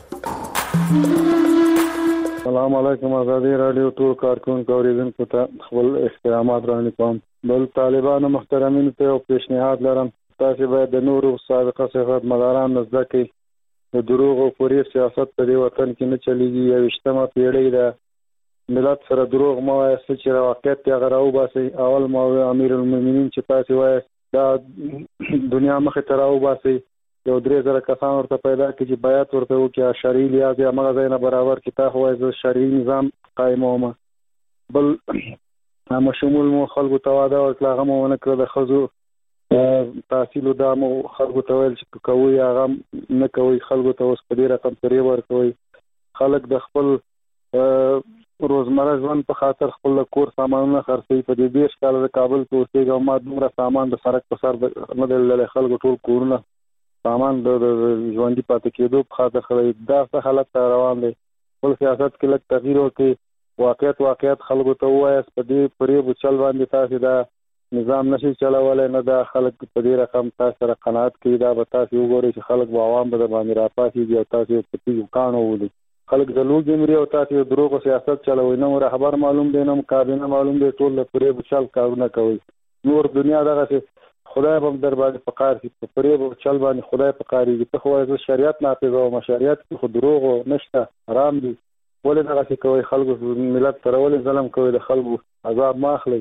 السلام علیکم، آزادی رادیو ټول کارکونکو اوریدونکو ته خپل احترامات وړاندې کوم. بل طالبانو محترمینو ته یو پیشنهاد لرم، تاسو باید د نورو سابقه سیاست مداران نزد کې د دروغ او فریب سیاست په دې وطن کې نه چلیږي. یویشتمه پیړۍ ده، ملت سره دروغ مو وایي چې واقعیت یې غراو باسي. اول مو امیر المؤمنین چې تاسو وایي دا دنیا مخه تراو باسي، یو درې زره کسان ورته پیدا کړي چې بیعت ورته وکړي شرعي لحاظ یا هغه ځای نه برابر کتاب وایي چې شرعي نظام قائموم. بل هم شمول مو خلکو ته واده ورکړه، هغه مو ونه کړه. د ښځو تحصیل دا مو خلکو ته ویل چې کوي هغه نه کوي. خلکو ته اوس په دې رقم پرې ورکوي. خلک د خپل روزمره ژوند په خاطر خپل کور سامانونه خرڅوي. په دې دیش کال د کابل کې اوسېږم، ما دومره سامان د سړک په سر نه دلل. خلکو ټول کورونه سامان د ژوندۍ پاتې کېدو په خاطر خلک دا څه حالت روان دي. خپل سیاست کې لږ تغییر وکړي، واقعیت واقعیت خلکو ته ووایي. په دې فریب چل باندې تاسو دا نظام نشي چلولای، نه دا خلک په دې رقم تاسو سره قناعت کوي. دا به تاسو وګورئ چې خلک به عوام به باندې راپاسي او تاسو په دې کانو ولي خلک د لوګي مري او تاسو دروغ سیاست چلوي. نو رهبر معلوم دی، نو کابینه معلوم دی، ټول له فریب چل کارونه کوي. نور دنیا دغه خدای به در باندې فقار شي، په فریب او چل باندې خدای فقاري. ته خو د شریعت نافذ او شریعت خو دروغ نشته، حرام دي. ولې دغه څه کوي؟ خلکو ملت سره ولې ظلم کوي؟ د خلکو عذاب ماخلي.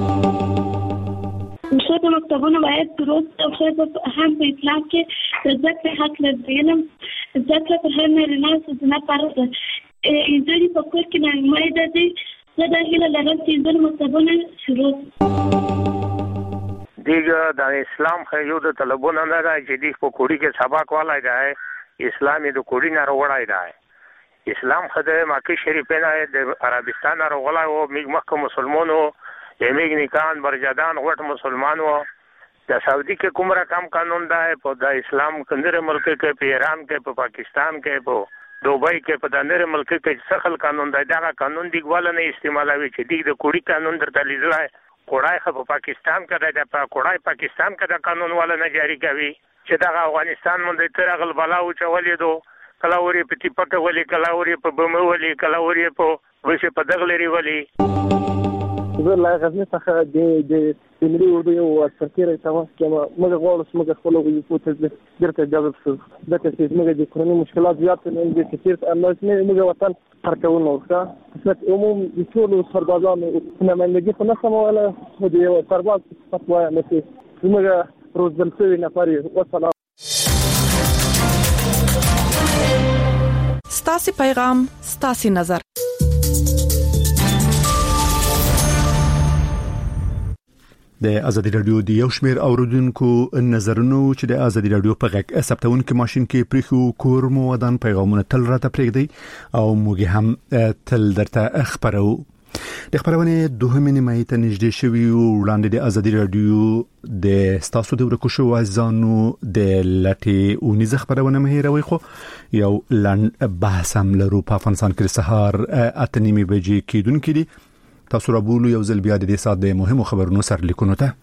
ښځو مکتبونه باید دروست او ښځو هم په اسلام کې د زده کړې حق لري. د علم زده کړه پر هر نارینه ښځینه فرض ده. نجونې په کور کې نامیده دي. زه دا هیله لرم چې نجونې مکتبونه شروع دیگه د اسلام خیو د طلبونه نه راځي چې د په کوړی کې سبق والای دی. اسلامي د کوړی نه وروړای دی. اسلام خدای مکه شریفه نه د عربستان نه وروړای او موږ مکه مسلمانو یمګ نکان برجدان غټ مسلمانو. د سعودي کې کوم رقم قانون دی په د اسلام کندره ملک کې، په ایران کې، په پاکستان کې، په دوبۍ کې، په دنر ملک کې څخل قانون دی. دا قانون دیګواله نه استعمالوي چې د کوړی قانون درته لیدلای. کوړای خو په پاکستان کې د په کوړای پاکستان کې د قانون والا نه جاری کوي چې د افغانستان مونږ تر غل بلاو چولې دو کلاوري په ټیپکه ولي، کلاوري په بمو ولي، کلاوري په وشه په دغلري ولي. زه لا غزني څخه د د ملي اردو یو سرکیره تماس کوم. موږ غواړو چې موږ خپل وګړي په تدبیر درته اجازه شو د کسې موږ د کورنۍ مشکلات زیات نه دي چې الله نه موږ وطن حرکونه وکړه. خدمت عموم د ټول سربازانو نمائندګي په نسمه ولا خو د یو سرباز فتوا نه موږ روزل شوی نفر. والسلام. ستاسو پیغام ستاسو نظر. د ازادي رادیو د یو شمیر اوردونکو نظرونو چې د ازادي رادیو په غږ ثبتونکو ماشين کې پریخو کور مو ودان پیغامونه تل راته پرېږدي او موږ هم تل درته خبرو. د خبرونه دوهمه نیمه ته نږدې شوی او وړاندې د ازادي رادیو د ستاسو د ورکو شو ځانو د لټي او نيزه خبرونه مهیروي خو یو لن بحث هم لرو په افغانستان کې سهار اتنیمه بجې کېدونکې دي. تاسو را بولو یو ځل بیا د دې سات د مهمو خبرونو سر لیکونو ته.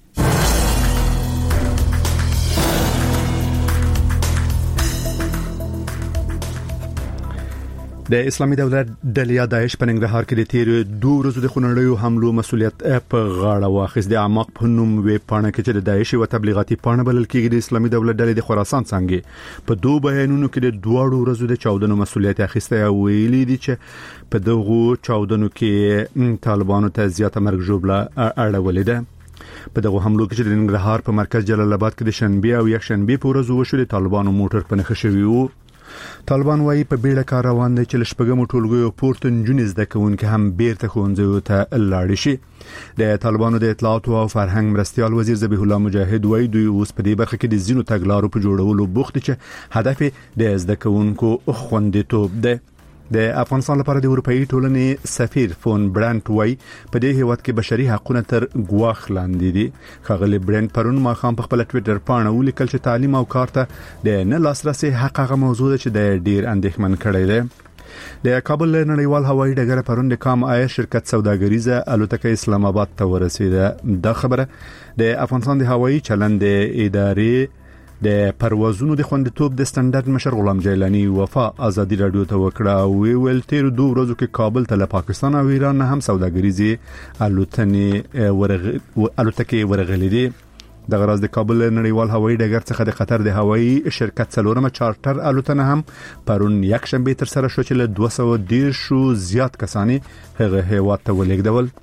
د اسلامي دولت ډلې داعش په ننګرهار کې د تیر دوه ورځې د خونړیو حملو مسولیت په غاړه واخیست. د اعماق په نوم وې پاڼه کې چې د داعش او تبلیغاتي پاڼه بلل کېږي د اسلامي دولت ډلې د خراسان څنګه په دوه بیانونو کې د دوه ورځې د چاودنو مسولیت اخیسته او ویلي دي چې په دغه چاودنو کې طالبانو ته زیاته مرګ جوړه اړولې ده. په دغه حملو کې چې د ننګرهار په مرکز جلال آباد کې د شنبه او یک شنبه په ورځ وشو د طالبانو موټر په نښه شوی وو. طالبان وايي په بیړه کار روان دي چې لشپګم ټولګیو پورته نجونې زده کوونکي هم بیرته ښوونځیو ته لاړ شي. د طالبانو د اطلاعات او فرهنګ مرستيال وزیر ذبیح الله مجاهد وايي دوی اوس په دې برخه کې د زینو تګلارو په جوړولو بوخت دي چې هدف د زده کوونکو خوندیتوب ده. د افغانستان لپاره د اروپאי ټولنې سفیر فون برانت وای په دې هیواد کې بشري حقوقو تر ګواخ لاندې دي. خغلی برانت پرون ما خام په خپل ټوئیټر باندې ولیکل چې تعلیم او کار ته د نه لاسرسي حق هغه موضوع ده چې د ډیر اندېښمن کړی دی. د کابل نړیوال هوایي ډګر پرون د کام ایر شرکت سوداګریزه الوتکه اسلام آباد ته ورسیده. دا خبره د افغانستان د هوایي چلند ادارې د پروازونو د خوندیتوب د سټنډرډ مشر غلام جیلانی وفا ازادي رادیو ته وکړه او ویل تیر دوه ورځې کې کابل ته له پاکستان او ایران نه هم سوداګریزي الوتنې ورغ الوتکې ورغلې دي. د غراز د کابل نړیوال هوایي ډګر څخه د قطر د هوایي شرکت څلورمه چارټر الوتنه هم پرون یک شنبه تر سره شو چې له دوه سوه دېرش شو زیات کسانی هغه هیواد ته ولېږدول.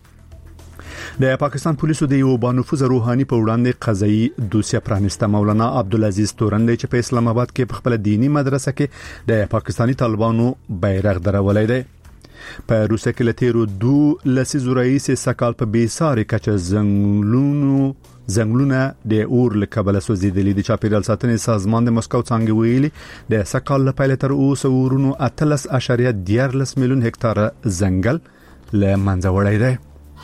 د پاکستان پولیسو د یو بانفوذ روحاني په وړاندې قضایي دوسیه پرانسته. مولانا عبدالعزيز تورندې چې په اسلام آباد کې په خپل دینی مدرسه کې د پاکستانی طالبانو بیرغ درولې ده. په روسیه کې لتیرو دو لسیزو رئیس سکال په بیساري کچه زنګلونو زنګلونه د اور لکبل سوزیدلې د چاپیریال ساتنې سازمان د مسکو څنګه ویلي د سکال لپاره تر اوسه ورونو اتلس اشاریه دیارلس میلیون هکتار ځنګل له منځه وړی دی.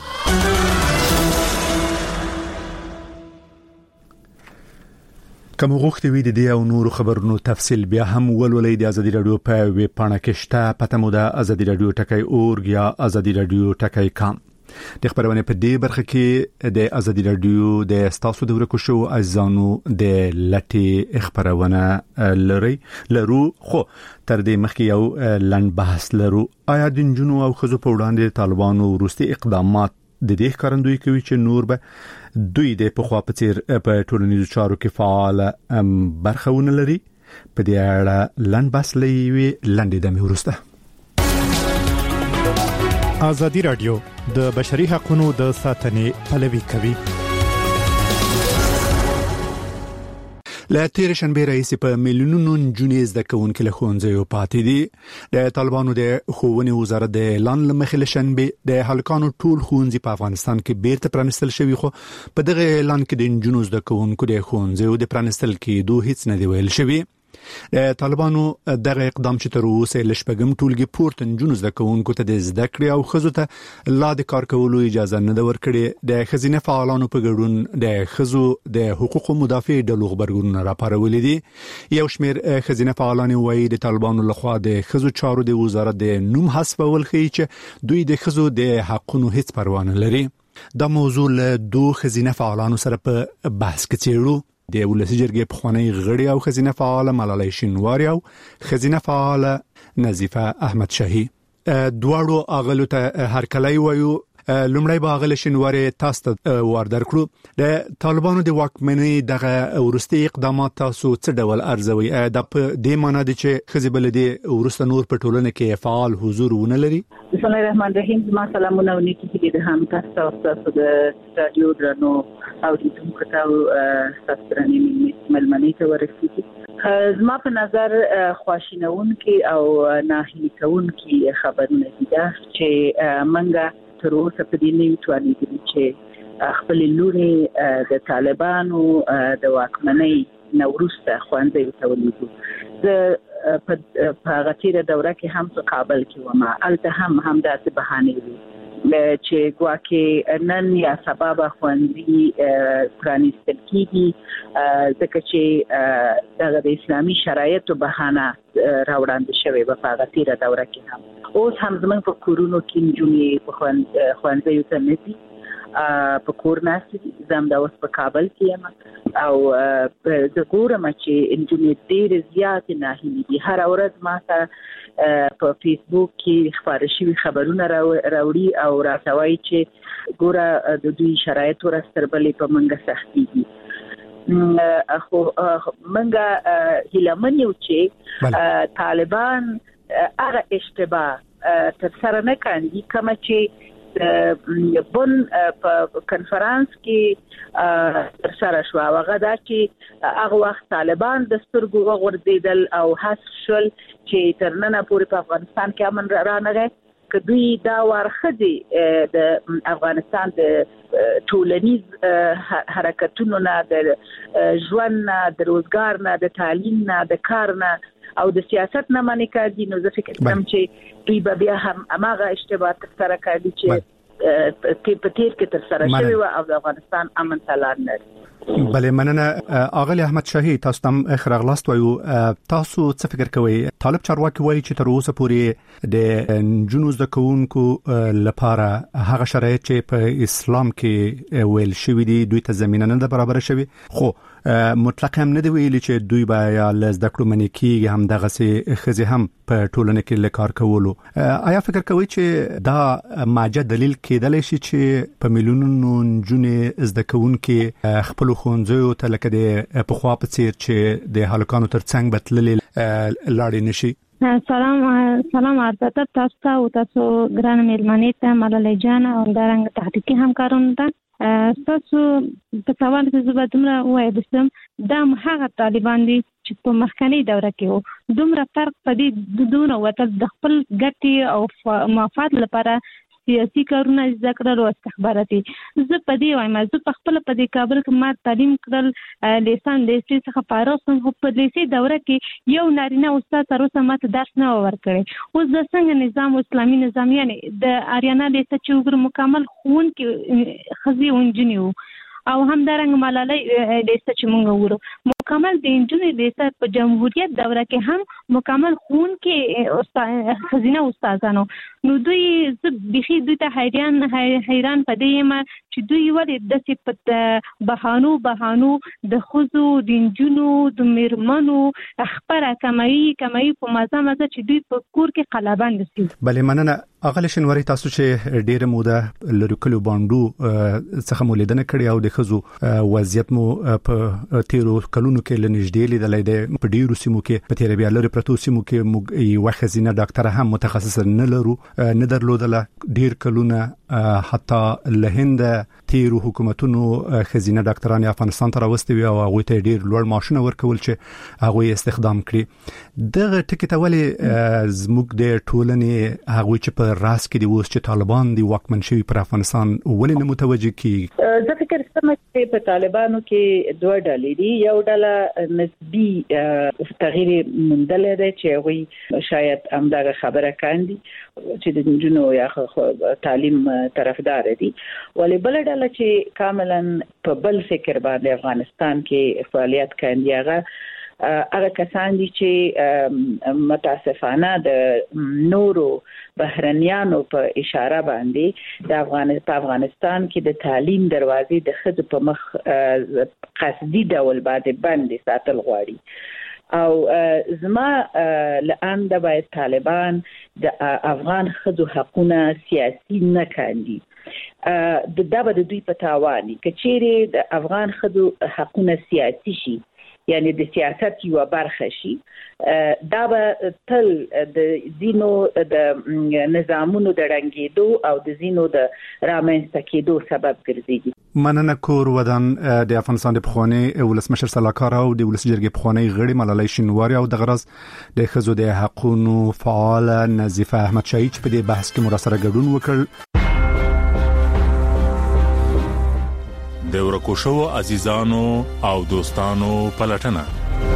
کوم غوښتي وي د دې او نورو خبرونو تفصیل بیا هم ولولئ د ازادي رادیو په ویب پاڼه کې شته. پته مو ده ازادي رادیو ټکی اورګ یا ازادي رادیو ټکی کام. د خبرونه په دې برخه کې د ازادي رادیو د ستاسو د ورکو شو ازانو د لټي خبرونه لري لرو خو تر دې مخکې یو لند بحث لرو. آیا د جنونو او خزو په وړاندې طالبانو وروستي اقدامات د دې ښکارندوی کوي چې نور به دوی د پخوا په څیر په ټولنیزو چارو کې فعال برخونه لري؟ په دې اړه لند بحث لوي لندې د مورسته. ازادي رادیو د بشري حقوقو د ساتنې پلوي کوي. له تیر شنبه رئیس په میلیونونو نجونې زده کوونکې له ښوونځیو پاتې دي. د طالبانو د ښوونې وزارت د اعلان لمخې له شنبه د هلکانو ټول ښوونځي په افغانستان کې بیرته پرانستل شوي خو په دغه اعلان کې د نجونو زده کوونکو د ښوونځیو د پرانستل کېدو هیڅ نه دی ویل شوی. د طالبانو دغه اقدام چې تر اوسه لشپګم ټولګي پورته نجونو زده کوونکو ته د زده کړې او خزو ته لا د کار کولو اجازه نه ورکړي. د خزینه فعالانو په ګډون د خزو د حقوقو مدافع ډلو خبرګونونه راپارولې دي. یو شمېر خزینه فعالان وایي د طالبانو لخوا د خزو چارو د وزارت د نوم حذفول ښیي چې دوی د خزو د حقونو هیڅ پروا نه لري. دا موضوع له دوه خزینه فعالانو سره په بحث کې چیرو. د ولسی جرګې په خونې غړي او خزینه فعال ملالۍ شینواری او خزینه فعال نظیفه احمد شاهي دواړو اغلو ته هر کله وایو. لومړی به اغل شینواری تاسو ته واردر کړو د طالبانو د واکمنۍ دغه ورستي اقدامات تاسو څه ډول ارزوي؟ د دې معنی دي چې خزي بلدي ورسته نور په ټولنه کې فعال حضور ونه لري. بسم الله الرحمن الرحیم. ما سلامونه ونیکي چې د هم تاسو تاسو د رادیو درنو او د کوم کتاب تاسو درنې ملمنې ته ورسېږي. زما په نظر خواشینون کې او ناهیلي کون کې خبرونه دي چې منګه تر اوسه په دې نه توانېږي چې خپل لوري د طالبانو د واکمنۍ نوروسته خوانځي تولیدو د په غتیره دوره کې هم په کابل کې ومه الته هم هم داسې بهانه وي چې ګواکې نن یا سبب خوانځي پرانیستل کیږي ځکه چې د اسلامي شرایطو بهانه راوړاندې شوی په غتیره دوره کې هم اوس هم زموږ په کورونو کې نجونې په خوانځي ته نشي په کور ناسي زم دا اوس په کابل کې یم او د ګورم چې انجنیر ډېر زیات نه هلي هر ورځ ماته په فیسبوک کې خبري شوی خبرونه راوړي او راځوي چې ګوره د دوی شرایط ورستربلې په منګه سختي خو منګه هلمن یو چې طالبان هغه اشتباه تر سره نه کاندي کما چې بن په کنفرانس کې تر سره شو هغه دا چې هغه وخت طالبان د سترګو وغورځیدل او حس شول چې تر نن پورې په افغانستان کې امن را نه کدوی دا ورخدي د افغانستان د ټولنیز حرکتونو نه د ژوند نه د روزګار نه د تعلیم نه د کار نه او د سیاست نه معنی کوي نو زه فکر کوم چې دوی به بیا هم هغه اشتباه تر سره کوي چې په تیر کې تر سره شوی او د افغانستان امن تلان نه بله مننه اغلی احمد شاهی تاسو تم اخر اغلاست وایو تاسو څه فکر کوئ طالب چارواکي وایي چې تر اوسه پورې د جنوز د کوونکو لپاره هغه شرایط چې په اسلام کې ویل شوی دي دوی ته زمينه نه برابر شوی خو مطلق هم نه دی ویلي چې دوی به یا لزده کړو منی کیږي هم دغه سي خزي هم په ټولنه کې لکار کولو آیا فکر کوي چې دا ماجه دلیل کېدلی شي چې په میلیونونو جنې زده کوونکو خپل خونځو ته لکه د په خوا په څیر چې د هلکانو ترڅنګ بتللې لاړې نشي سلام سلام عرض تاسو ته او تاسو ګران مېلمنې ته ملالۍ جان او دارنګ تحقیقي همکارانو ته تاسو په سوال کې زه به دومره ووایم چې دا هغه طالبان دي چې په مخکنی دوره کې وو دومره فرق په دې دونه وتل د خپل ګټې او مفاد لپاره سیاسي کارونه ذکر او استخباراتي زه په دې وایم زه په خپل په دې کابل کې ما تعلیم کړل لیسان لیسي څخه فارغ شوم په لیسي دوره کې یو نارینه استاد تر اوسه ماته درس نه ورکړي اوس د څنګه نظام اسلامي نظام یعنی د اریانا لیسه چې وګور مکمل خون کې خزي ونجنیو او هم دارنګ ملالۍ لیسه چې مونږ وګورو مکمل د انجنیر لیسه په جمهوریت دوره کې هم مکمل خون کې استاد خزینه استادانو نو دوی زه بخي دوی ته حیران حیران پدې ما چې دوی ولې د صفت بهانو بهانو د خوزو د انجنونو د میرمنو خبره کمای کمای په مزه مزه چې دوی په کور کې قلبان دي بلې مننه اغل شنوري تاسو چې ډېر موده لریکلو باندو څخه مولیدنه کړی او د خزو وضعیت مو په تیرو کلونو کې لنږدې لیدلې ده په ډیرو سیمو کې په تیر بیا لري پروتو سیمو کې موږ یو خزینه ډاکټر هم متخصص نه لرو نه درلودله ډیر کلونه حتی لهند تیرو حکومتونو خزینه ډاکټران افغانستان ته راوستي او هغه ته ډیر لوړ معاشونه ورکول چې هغه استخدام کړي دغه ټکی ته ولې زموږ د ټولنې هغه چې په راس کې دی اوس چې طالبان دی واکمن شوی پر افغانستان ولې نه متوجه کیږي زه فکر کوم چې په طالبانو کې دوه ډلې دي یو ډله نسبی تغییر مندل دی چې وي شاید همدغه خبره کاندي چې د جنونو یا تعلیم طرفدار دي ولې بل ډله چې کاملا په بل فکر باندې افغانستان کې فعالیت کوي هغه هغه کسان دي چې متاسفانه د نورو بهرنیانو په اشاره باندې د افغانستان په افغانستان کې د تعلیم دروازې د خځو په مخ قصدي ډول باندې بند ساتل غواړي او زما لئن د باید طالبان د افغان خځو حقوقونه سیاسي نه کاندي د دغه د دوی په تاواني کچېره د افغان خځو حقوقونه سیاسي شي یعنی د سیاست یو برخه شي دا به تل د زینو د نظامونو د رنګېدو او د زینو د رامنځته کېدو سبب ګرځي. مننه کور ودان د افغانستان د پخوانی ولسمشر سلاکار او د ولس جرګې پخوانی غړي ملالۍ شینواری او د غرض د خزو د حقوقو فعال نظیفه احمد شاهی په دې بحث کې مراسله ګډون وکړ. د ورکوشو عزیزانو او دوستانو پلټنه.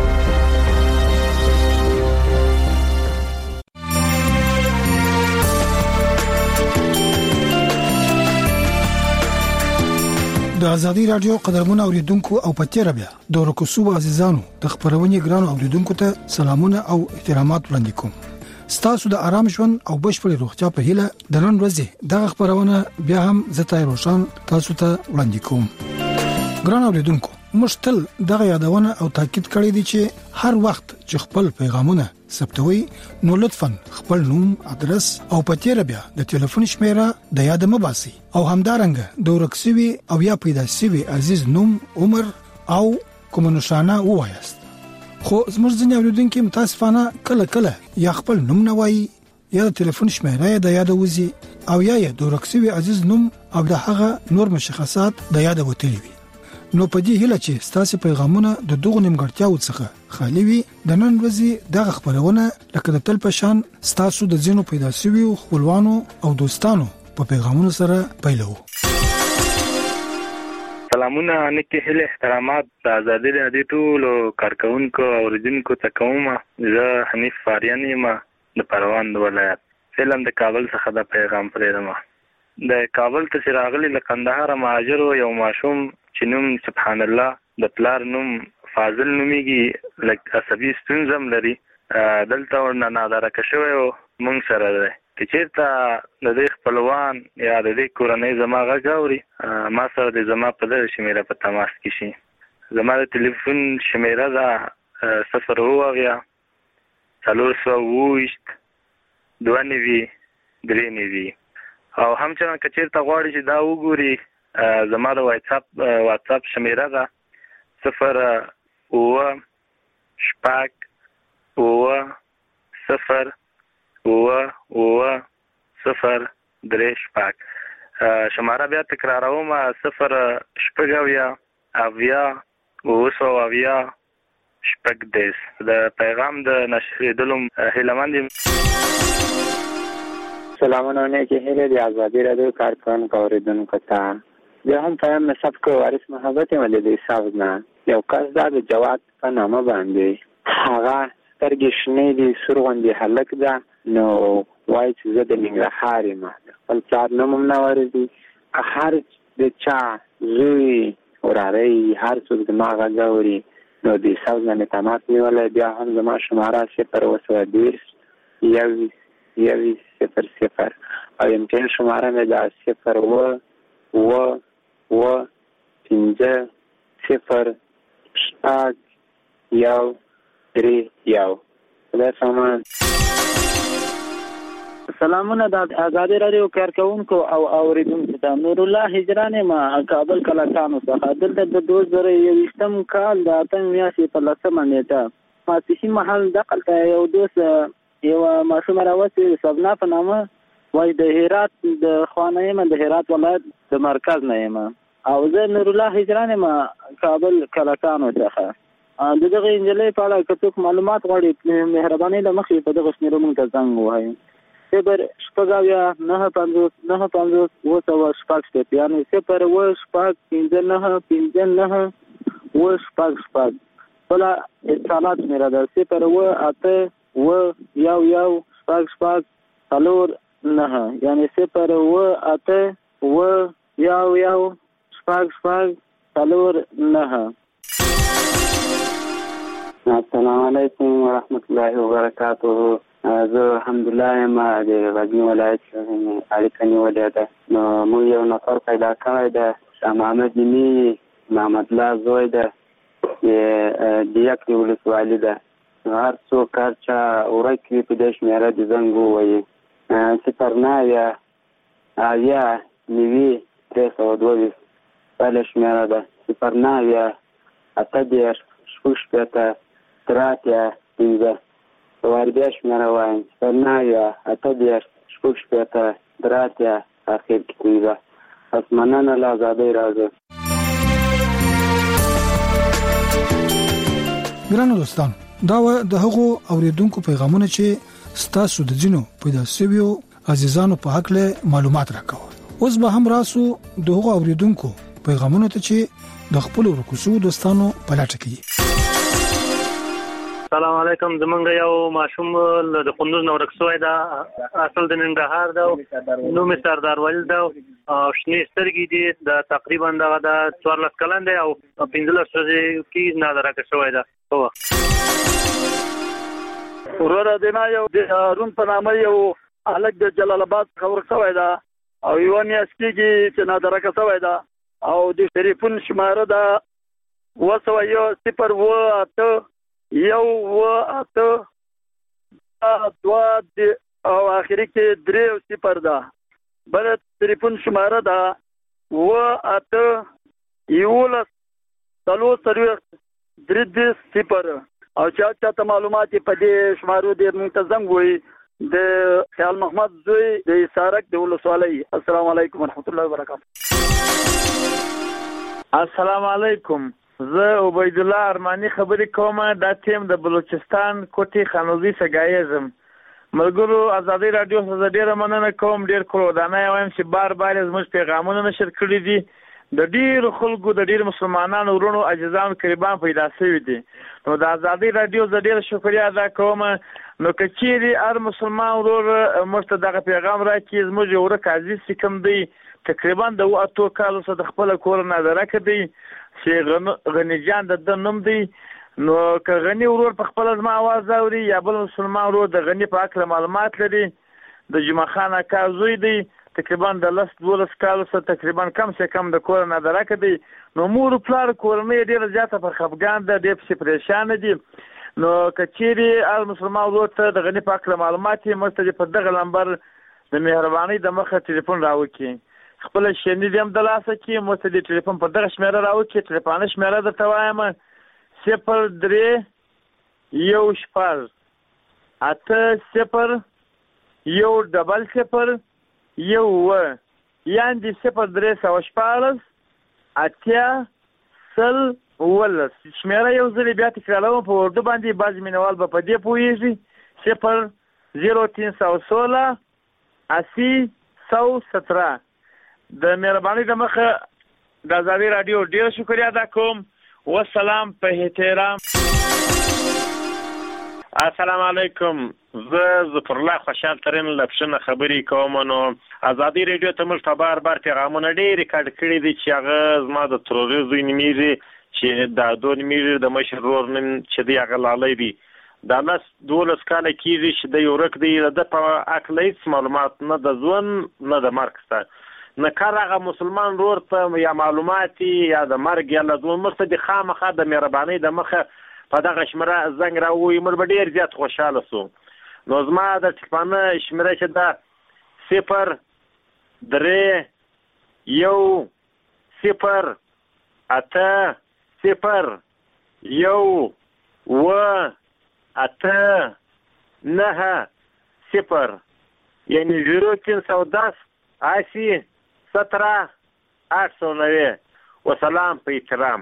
د ازادي رادیو قدرمن اوریدونکو او پټیره بیا د ورکوسو عزیزانو د خبرونې ګرانو اوریدونکو ته سلامونه او احترامات وړاندې کوم. ستاسو د آرام ژوند او بشپړ روغتیا په هیله د نن ورځې د خبرونه بیا هم زتا روشن تاسو ته وړاندې کوم. ګران اوریدونکو موږ تل دغه یادونه او تاکید کړی دی چې هر وخت چې خپل پیغامونه ثبتوي نو لطفاً خپل نوم، ادرس او پټیره بیا د ټلیفون شمیره د یاد مباسي او همدارنګه د ورکسوي او یا پیدا شوی عزیز نوم، عمر او کوم نشانه وایست. خو زموږ ځینې اوریدونکو متاسفانه کله کله یا خپل نوم نه وایي یا د ټلیفون شمیره د یاد وځي او یا د ورکسوي عزیز نوم او د هغه نور مشخصات د یاد وتلی وي. نو په دې هیله چې ستاسو پیغامونه د دغه نیمګړتیاو څخه خالي وي د نن ورځې دغه خبرونه لکه د تل په شان ستاسو د زینو پیدا شوی خپلوانو او دوستانو په پیغامونو سره پیلو. سلامونه نیکه هله احترامات د ازادي رادیو ټول کارکونکو او اوریدونکو ته کوم. زه حنیف فاریانی ما د پروان ولایت فلم د کابل څخه د پیغام پرېدم. د کابل ته راغلي له قندهار مهاجر یو ماشوم چې نوم سبحان الله د پلار نوم فاضل نوميږي لکه عصبي ستونزم لري دلته ورنه نادرکه شوی او مونږ سره دی چې چیرته د دې خپلوان یا د دې کورنۍ زما غږ اوري ما سره د زما په دغه شمیره په تماس کې شي. زما د ټلیفون شمیره ده صفر اوه څلور سوه اوویشت دوه نوي درې نوي او همچنان که چیرته غواړي چې دا وګوري زما د واتساپ واتساپ شمیره ده صفر اوه شپږ اوه صفر اوه اوه صفر درې شپږ. شماره بیا تکراروم صفر شپږ اویا اویا اوه سوه اویا شپږ دیس. د پیغام د نشریدلو هیلهمند یم. سلامونه نیکه هیله د ازادي رادیو کارکونکو اوریدونکو ته بیا هم پیام نصب کو وارث محبت مددي صاحب نه یو کس دا د جواد په نامه باندې هغه سترګې شنې دي سرغوندي هلک ده نو وایي چې زه د ننګرهار یم خپل پلار نوم هم نه ورځي هر د چا زوی وراره هر څوک زما غږ اوري نو د صاحب نه مې تماس نیولی بیا هم زما شماره صفر اوه سوه دېرش یو یو صفر صفر او امتحان شماره مې دا صفر اوه اوه اوه پنځه صفر شپږ یو درې یو. خدای سامان. سلامونه د ازادي رادیو کارکونکو او اوریدونکو ته نور الله هجران ما کابل کلاکانو څخه دلته د دوه زره یوویشتم کال د اتم میاشتې په لسمه نیټه ماسپښین مهال دقلته یو دوست یو ماشوم راوستي سبنا په نامه وای د هرات د خوانه یم د هرات ولایت د مرکز نه یم او زه نور الله هجران ما کابل کلاکانو څخه د دغه انجلۍ په اړه که څوک معلومات غواړي مهرباني له مخې په دغه شمیرو موږ ته زنګ ووهئ صفر شپږ اویا نهه پنځوس نهه پنځوس اوه سوه شپږ شپېته یعنې صفر اوه شپږ پنځه نهه پنځه نهه اوه شپږ شپږ. بله اتصالات شمیره ده صفر اوه اته اوه یو یو شپږ شپږ څلور نهه یعنې صفر اوه اته اوه یو یو شپږ شپږ څلور نهه. السلام علیکم ورحمت الله وبرکاته. زه الحمدلله یم د غزني ولایت اړیکه نیولې ده نو موږ یو نفر پیدا کړی ده شاه محمد نومي محمد الله زوی ده د یکې ولسوالي ده هر څوک هر چا ورک وي په دې شمېره د زنګ ووایي صفر نهه اویا نوي درې سوه دوه ویشت بله شمېره ده صفر نهه اته دېرش شپږ شپېته درې اتیا پنځه واردیا شمېره وایم صفر نهه اته دېرش شپږ شپېته درې اتیا اخر کې پنځه. پس مننه له ازادۍ رادیو. ګرانو دوستانو دا د هغو اوریدونکو پیغامونه چې ستاسو د ځینو پیدا شویو عزیزانو په حق له معلومات راکوي. اوس به هم راسو د هغو اوریدونکو پیغامونو ته چې د خپل ورکوسو دوستانو په لټه کې السلام علیکم. زمونږ یو ماشوم د قندوز نو ورکسوی دا اصل د ننګرهار دا نو می سردار ولید دا او شنې سترګې دي د تقریبا دا د څوارلس کلن دی او پنځلس ورځې کې نادره کشوی دا هو ورور دینا یو د رون په نامه یو الګ د جلال آباد خبر شوی دا او یو میاشتېږي چې نادره کشوی دا او د ټلیفون شماره دا وسو یو صفر و اته یو و اته دوا او اخري کې درې صفر دا بل ټلیفون شماره دا و اته یولس تلو سروي درې صفر او چا چا معلومات په دې شمارو ډیر منتظم وي د خیال محمد زوی د سارک د ولسوالۍ. السلام علیکم ورحمت الله وبرکاته. السلام علیکم. زه عبید الله ارمانی خبرې کوم. دا ټیم د بلوچستان کوټي خانوزي سګایزم. ملګرو ازادي رادیو څخه ډیره مننه کوم. ډیر کړودانه وایم چې بار بار زموږ پیغامونه نشر کړی دي. د ډیر خلکو د ډیر مسلمانانو ورونو اجزام قربان پیدا شوی دي. نو د ازادي رادیو زه ډیر شکریا ادا کوم. نو کچيري هر مسلمان ورور مرته دغه پیغام راکړي زموږ ورک عزیز کوم دی تقریبا د واتو کال څخه د خپل کور نظر کړی چې غنی جان د نوم دی. نو که غنی ورور په خپل ځما आवाज اوري یا بل مسلمان ورور د غنی په اړه معلومات لري د جمعه خان کاوزوی دی تقریبا د لاس دولس کال څخه تقریبا کم سے کم د کور نظر کړی نو مور پلار کورنۍ ډیره زیاته په خفګان ده ډېر څه پریشان دي. نو کچيري ال مسلمان ورور ته د غنی په اړه معلومات یې مستجب په دغه نمبر د مهرباني د مخه ټلیفون راوکي خپل شنی دیم د لاسه کې مو ته د ټلیفون په دغه شمیره راوکي ټلیفون شمیره درته وایم صفر درې یو شپږ اته صفر یو ډبل صفر یو و یعنی صفر درې سو شپږ اتیا سل ولس شمیره یو ځل بیا تکراروم په اردو باندې باز مینوال به په دې پوهیږي صفر زیرو تین سو سولہ اسی سو سترہ. د مهرباني د مخه د ازادي رادیو ډیر شکریا ادا کوم. والسلام په احترام. السلام علیکم. زه ظفر الله خوشحال ترين لپشنه خبرې کوم. نو ازادي رادیو ته موږ په بار بار پیغامونه ډیر ریکارډ کړی دي چې هغه زما د تروریزم نیمیږي چې دا دوه نیمیږي د مشرور نن چې دی هغه لالي دي دا لاس دولس کاله کېږي چې د یو رک دی د په اکل هیڅ معلومات نه د ځون نه د مرګ سره نه کار هغه مسلمان ورور ته یا معلوماتي یا د مرګ یا د ځون مرسته د خامخه د مهرباني د مخه په دغه شمره زنګ راوي مر به ډیر زیات خوشاله سو. نو زما د ټلیفون شمره چې دا صفر درې یو صفر اته صفر یو و اته نه صفر یعنی زیرو تین سو دس اسی سترہ آٹھ سو نوے. وسلام په احترام.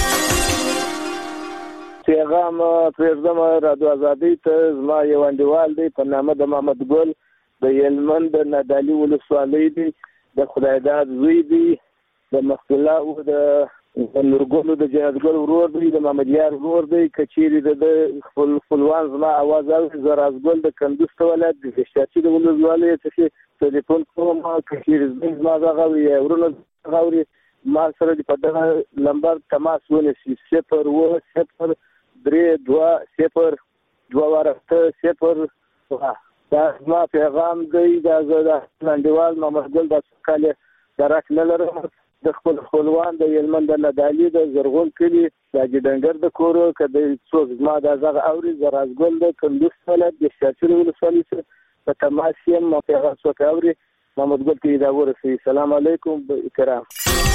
پیغام پرېږدم رادیو ازادي ته زما یو انډیوال دی په نامه د محمد ګل د هلمند د نادعلي ولسوالۍ دی د خدای داد زوی دی د مخکله او د نورګل د جهادګل ورور دی د محمد یار ورور دی کچيري د خپل خپلوان زما आवाज او زرازګل د کندوز ولایت د شاچی د ولسوالۍ څخه ټلیفون کوم کچيري زما غوي ورونه غوي ما سره په دغه نمبر تماس ونیسي صفر و صفر درې دوه صفر دوه ورته صفر. دا ما پیغام دی دا زړه نندوال محمد ګل د کاله درک نه لرم د خپل خپلوان د هلمند د نادعلي د زرغون کلی د جډنګر د کورو کده څوک ما د زغ اوري زرازګل د کندوز ولایت د شاچی ولسوالۍ څخه په تماس یې ما پیغام څوک اوري محمد ګل ته دا ورسي. السلام علیکم کرام.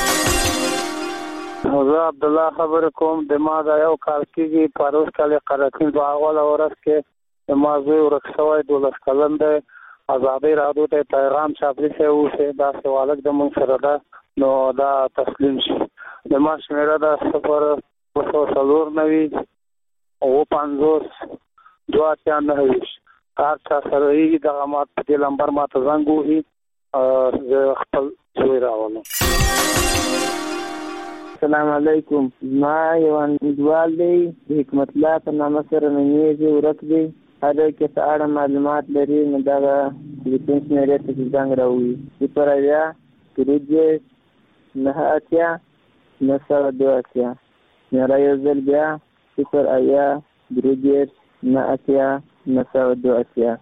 زه عبد الله خبر کوم د ما دا یو کال کېږي پروس کله قراتین په اول اورس کې د ما زوی ورکسوي دولس کلن دی. ازادي رادیو ته پیغام چاپلی سه اوسه دا سوالک د مون سره دا نو دا تسلیم شي. د ما شمیره دا صفر وسو سلور نوي او پنځوس دوه اتیا نهه کار چا سره یې د غمات په نمبر ما ته زنګ وهي زه خپل زوی راولم. السلام علیکم. ما یو انډیوال دی د حکمت الله په نامه سره نومیږي، ورک دی. هغه کې په اړه معلومات لري نو دغه ټلیفون شمېرې ته چې زنګ راووي صفر اویا درې دېرش نهه اتیا نهه سوه دوه اتیا. شمېره یو ځل بیا صفر اویا درې دېرش نهه اتیا نهه سوه دوه اتیا.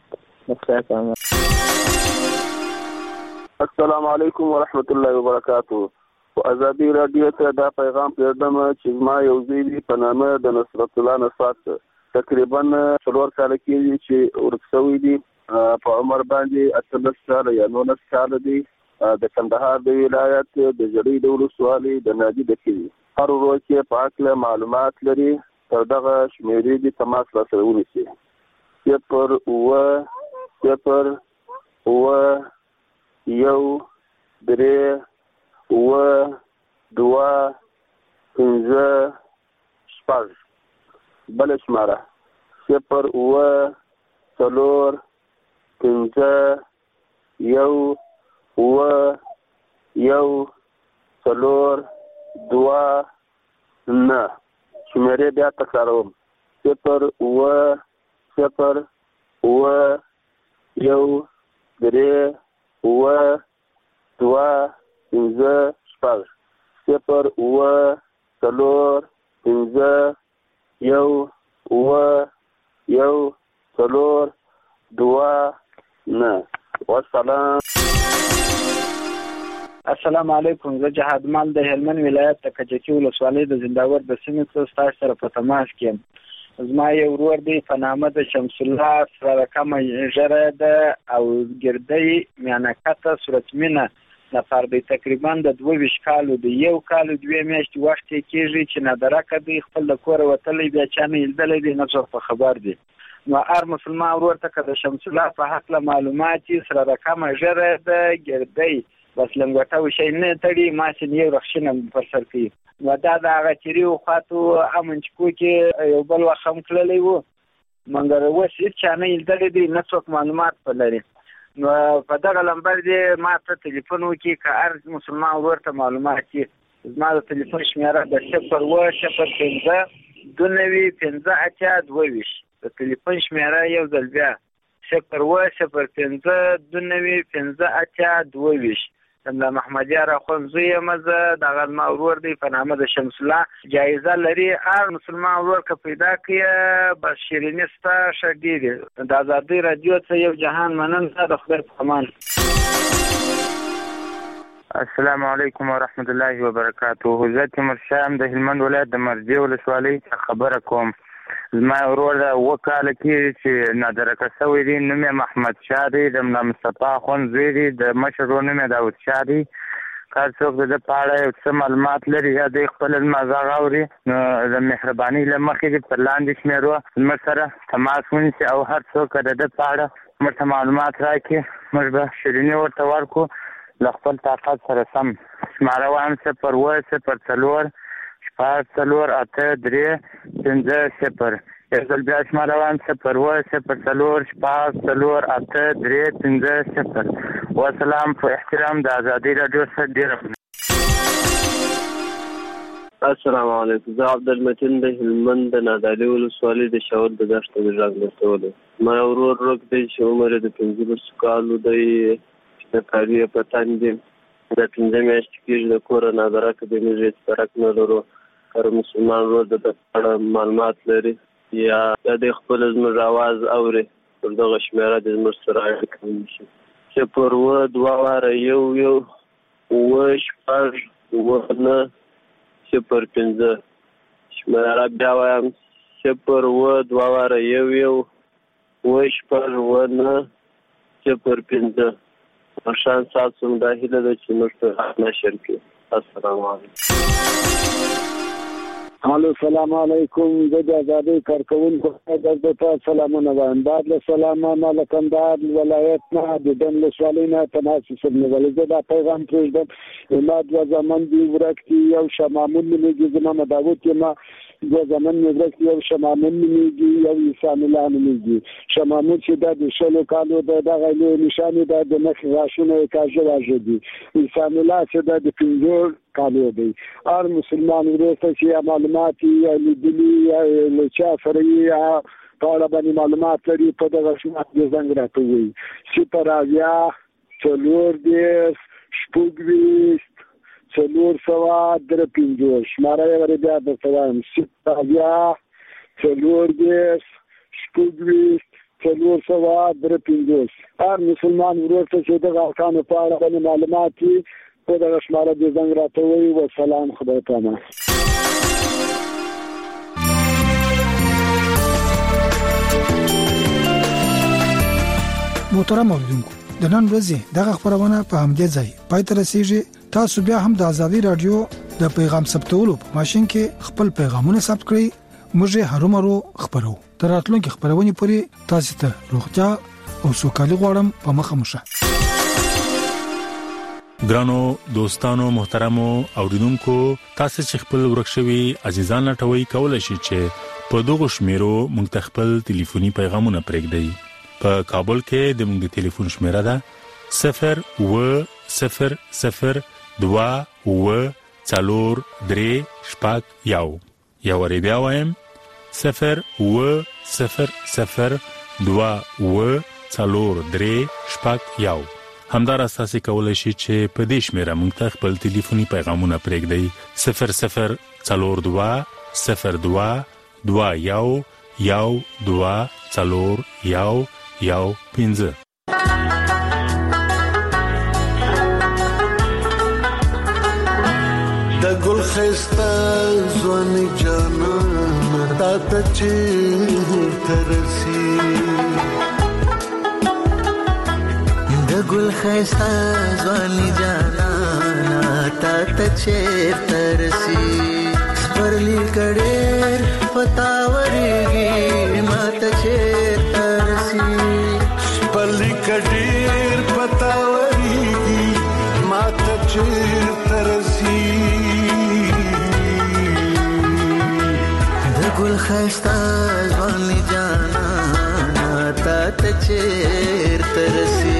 السلام علیکم ورحمت الله وبرکاتو. ازادي رادیو ته دا پیغام پرېږدم چې زما یو زوی دی په نامه د نصرت الله نصرت، تقریبا څلور کاله کېږي چې ورک شوی دی. په عمر باندې اتلس کاله یا نولس کاله دی. د کندهار د ولایت د جړۍ د ولسوالۍ د نادي د کلي. هر ورځ یې په هکله معلومات لري، تر دغه شمېرې دې تماس راسره ونیسي. صفر اووه صفر اووه یو درې اووه دوه پنځه شپږ. بله شماره صفر اووه څلور پنځه یو اووه یو څلور دوه نه. شمېرې بیا تکراروم صفر اووه صفر اووه یو درې اووه دوه پنځه شپږ. صفر اووه څلور پنځه یو اووه یو څلور دوه نه. والسلام. السلام علیکم. زه جهاد مال د هلمند ولایت د کجکي ولسوالۍ د زنداور د سیمې څخه ستاسو سره په تماس کې یم. زما یو ورور دی په نامه د شمس الله سره رقمه ژره ده او ګردۍ میانکته صورتمینه نفر دی. تقریبا د دوه ویشت کالو دی. یو کال دوه میاشتې وخت یې کېږي چې نادرکه دی، خپل د کوره وتلی، بیا چا نه لیدلی دی، نه څوک په خبر دی. نو هر مسلمان ورور ته که د شمس الله په هکله معلومات یې سره رقمه ژره ده ګردۍ بس لنګوټه و شی نه تړي، ماشین یې رخصینه پر سر کوي. نو دا د هغه تیریو خواطو امنچکو کې یو بل وخت هم تللی و، مګر اوس هېڅ چا نه لیدلی دی، نه څوک معلومات په لري. نو په دغه لمبر دې ما ته تلیفون وکړي که هر مسلمان ورور ته معلومات یې. زما د تلیفون شمېره د صفر اووه صفر پنځه دوه نوي پنځه اتیا دوه ویشت. د تلیفون شمېره یو ځل بیا صفر اووه صفر پنځه دوه نوي پنځه اتیا دوه ویشت. د محمد یار اخوند زوی یم زه. دغه زما ورور دی په نامه د شمس الله. جایزه لري هر مسلمان ورور که پیدا کړي بس شیریني ستا ښه ډېرې. د ازادۍ راډیو څخه یو جهان مننه. د خدای په امان. السلام علیکم ورحمت الله وبرکاته. زه تیمورشاه یم د هلمند ولایت د مرجې ولسوالۍ څخه خبره کوم. زما ورور د اووه کاله کېږي چې نادرکه شوی دی. نوم یې محمد شاه دی، د ملا مصطفی اخوند زوی دی. د مشر ورور نوم یې داود شاه دی. که هر څوک د ده په اړه یو څه معلومات لري یا دی خپله زما غږ اوري نو د مهربانۍ له مخې دې پر لاندې شمېرو زموږ سره تماس ونیسي او هر څوک د ده په اړه موږ ته معلومات راکړي، موږ به شیریني ورته ورکړو له خپل طاقت سره سم. شماره وایم صفر اووه صفر څلور شپږ څلور اته درې پنځه صفر. یو ځل بیا شماره وایم صفر اووه صفر څلور شپږ څلور اته درې پنځه صفر. وسلام. په احترام د ازادۍ راډیو څخه ډېره. السلام علیکم. زه عبدالمتین د هلمند د نادعلي ولسوالۍ د شاول د دښته د غږ لټولو. ما یو ورور روک دی چې عمر یې د پنځلسو کالو دی، د کاري یې په تن دی. د پنځه میاشتې کېږي د کوره نادرکه دی، موږ هېڅ فرق نه لرو. هر مسلمان ورور د ده په اړه معلومات لري یا دی خپله زموږ اواز اوري پر دغه شمېره د زموږ سره اړیکه ونیسي. صفر اووه دوه واره یو یو اووه شپږ اووه نه صفر پنځه. شمېره بیا وایم صفر اووه دوه واره یو یو اووه شپږ اووه نه صفر پنځه. مرشان ستاسو دا هیله ده چې موږ ته حق نشر کړي. السلام علیکم. الو سلام علیکم. زه د ازادۍ کارکوونکو درته ته سلامونه وایم. بعد له سلامه ما له کندهار ولایت نه د ډنډ ولسوالۍ نه تماس وسنولی. زه دا پیغام پرېږدم. ما دوه زامن دي ورک دي. یو شاه مامون نومېږي، زما مداوت یم. د زمن مدرک یو شمامن نومیږي یو انسان الله نومیږي. شمامن چې د شلو کالو د دغه له نشانه د مخ غاښونه کاږه واژه دي. انسان الله چې د پنځور کالو دی. هر مسلمان ورته چې معلومات یې لیدلي یا چا سره یې په باندې معلومات لري په دغه شمات د زنګ راټوي. صفر اویا څلور دیس شپږویشت څلور سوه درې پنځوس شماره یې ورې بیا درته وایم صفر اویا څلور دیس شپږویشت څلور سوه درې پنځوس. هر مسلمان ورور ته چې دغه ارکانو په اړه باندې معلومات وي په دغه شماره د زنګ راټوي. وسلام، خدای پامان. محترم اوریدونکو، د نن ورځې دغه خبرونه په همدې ځای پای ته رسیږي. تاسو بیا هم د ازادي رادیو د پیغام ثبتولو په ماشين کې خپل پیغامونه ثبت کړئ. موږ یې هرومرو خبرو. تر راتلونکي خبرونه پورې تاسو ته روغتیا او سوکالي غواړم. په مخه مشه. ګرانو دوستانو محترمو اوریدونکو، تاسو چې خپل ورکشوي عزیزان لټوي کولای شئ چې په دغه شمیرو مونږ ته خپل ټلیفوني پیغامونه پرېږدئ. په کابل کې د مونږ ټلیفون شمیره ده صفر و صفر صفر دوا و څلور درې شپږ یو. یا ورې بیا وایم صفر و صفر صفر دوا و څلور درې شپږ یو. همدار اساسي کولای شي چې په دې شمیره مونږ ته خپل ټلیفوني پیغامونه پرېږدئ. صفر صفر څلور دوا صفر دوا دوا یو یو دوا څلور یو یو پنځه. د ګل خسته ځواني جانان تا ته چې ترسي. د ګل خسته ځواني جانان تا ته چې ترسي. پرلی کډېر پتاوريږي ماته چې ترسي. پرلی کډېر پتاوريږي ماته چې ترسي. د ګل خسته ځواني جانا تا ته چې ترسي.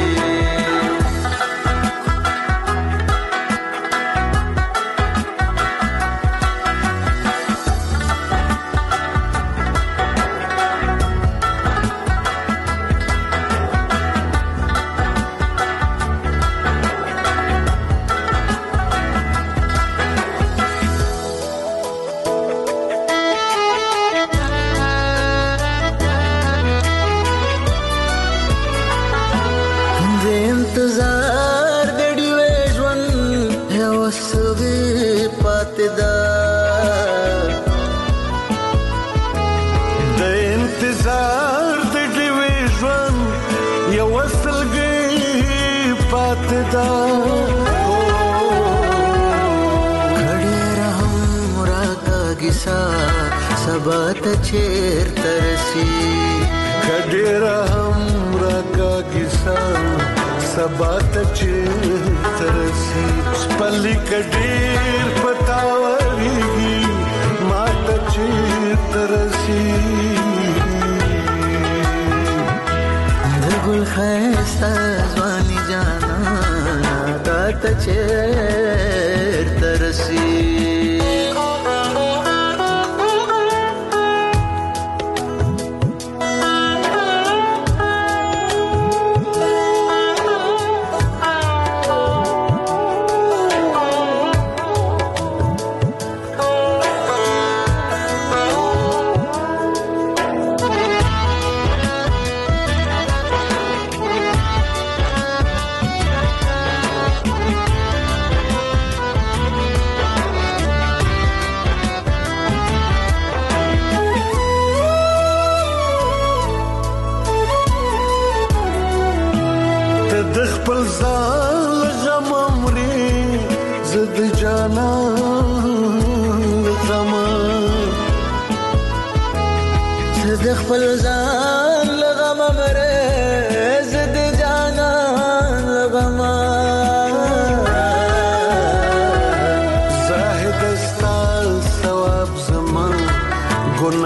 سبات چیر ترسی کډیرا هم راکا کیسا سبات چیر ترسی. پلی کډیر پتاوريږي ماته چیر ترسی. د ګل خسته ځواني جانا تا ته چیر ترسی. خپل ځان لغم مره زد جانان لغم زاهد استا ثواب زمان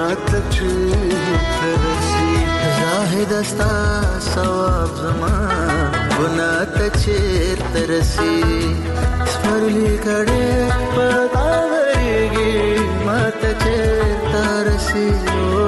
ماته چیرته رسی زاهد استا ثواب زما ګناه ته چیرته رسی سپرلی کړه پتا ورګي ماته چیرته رسی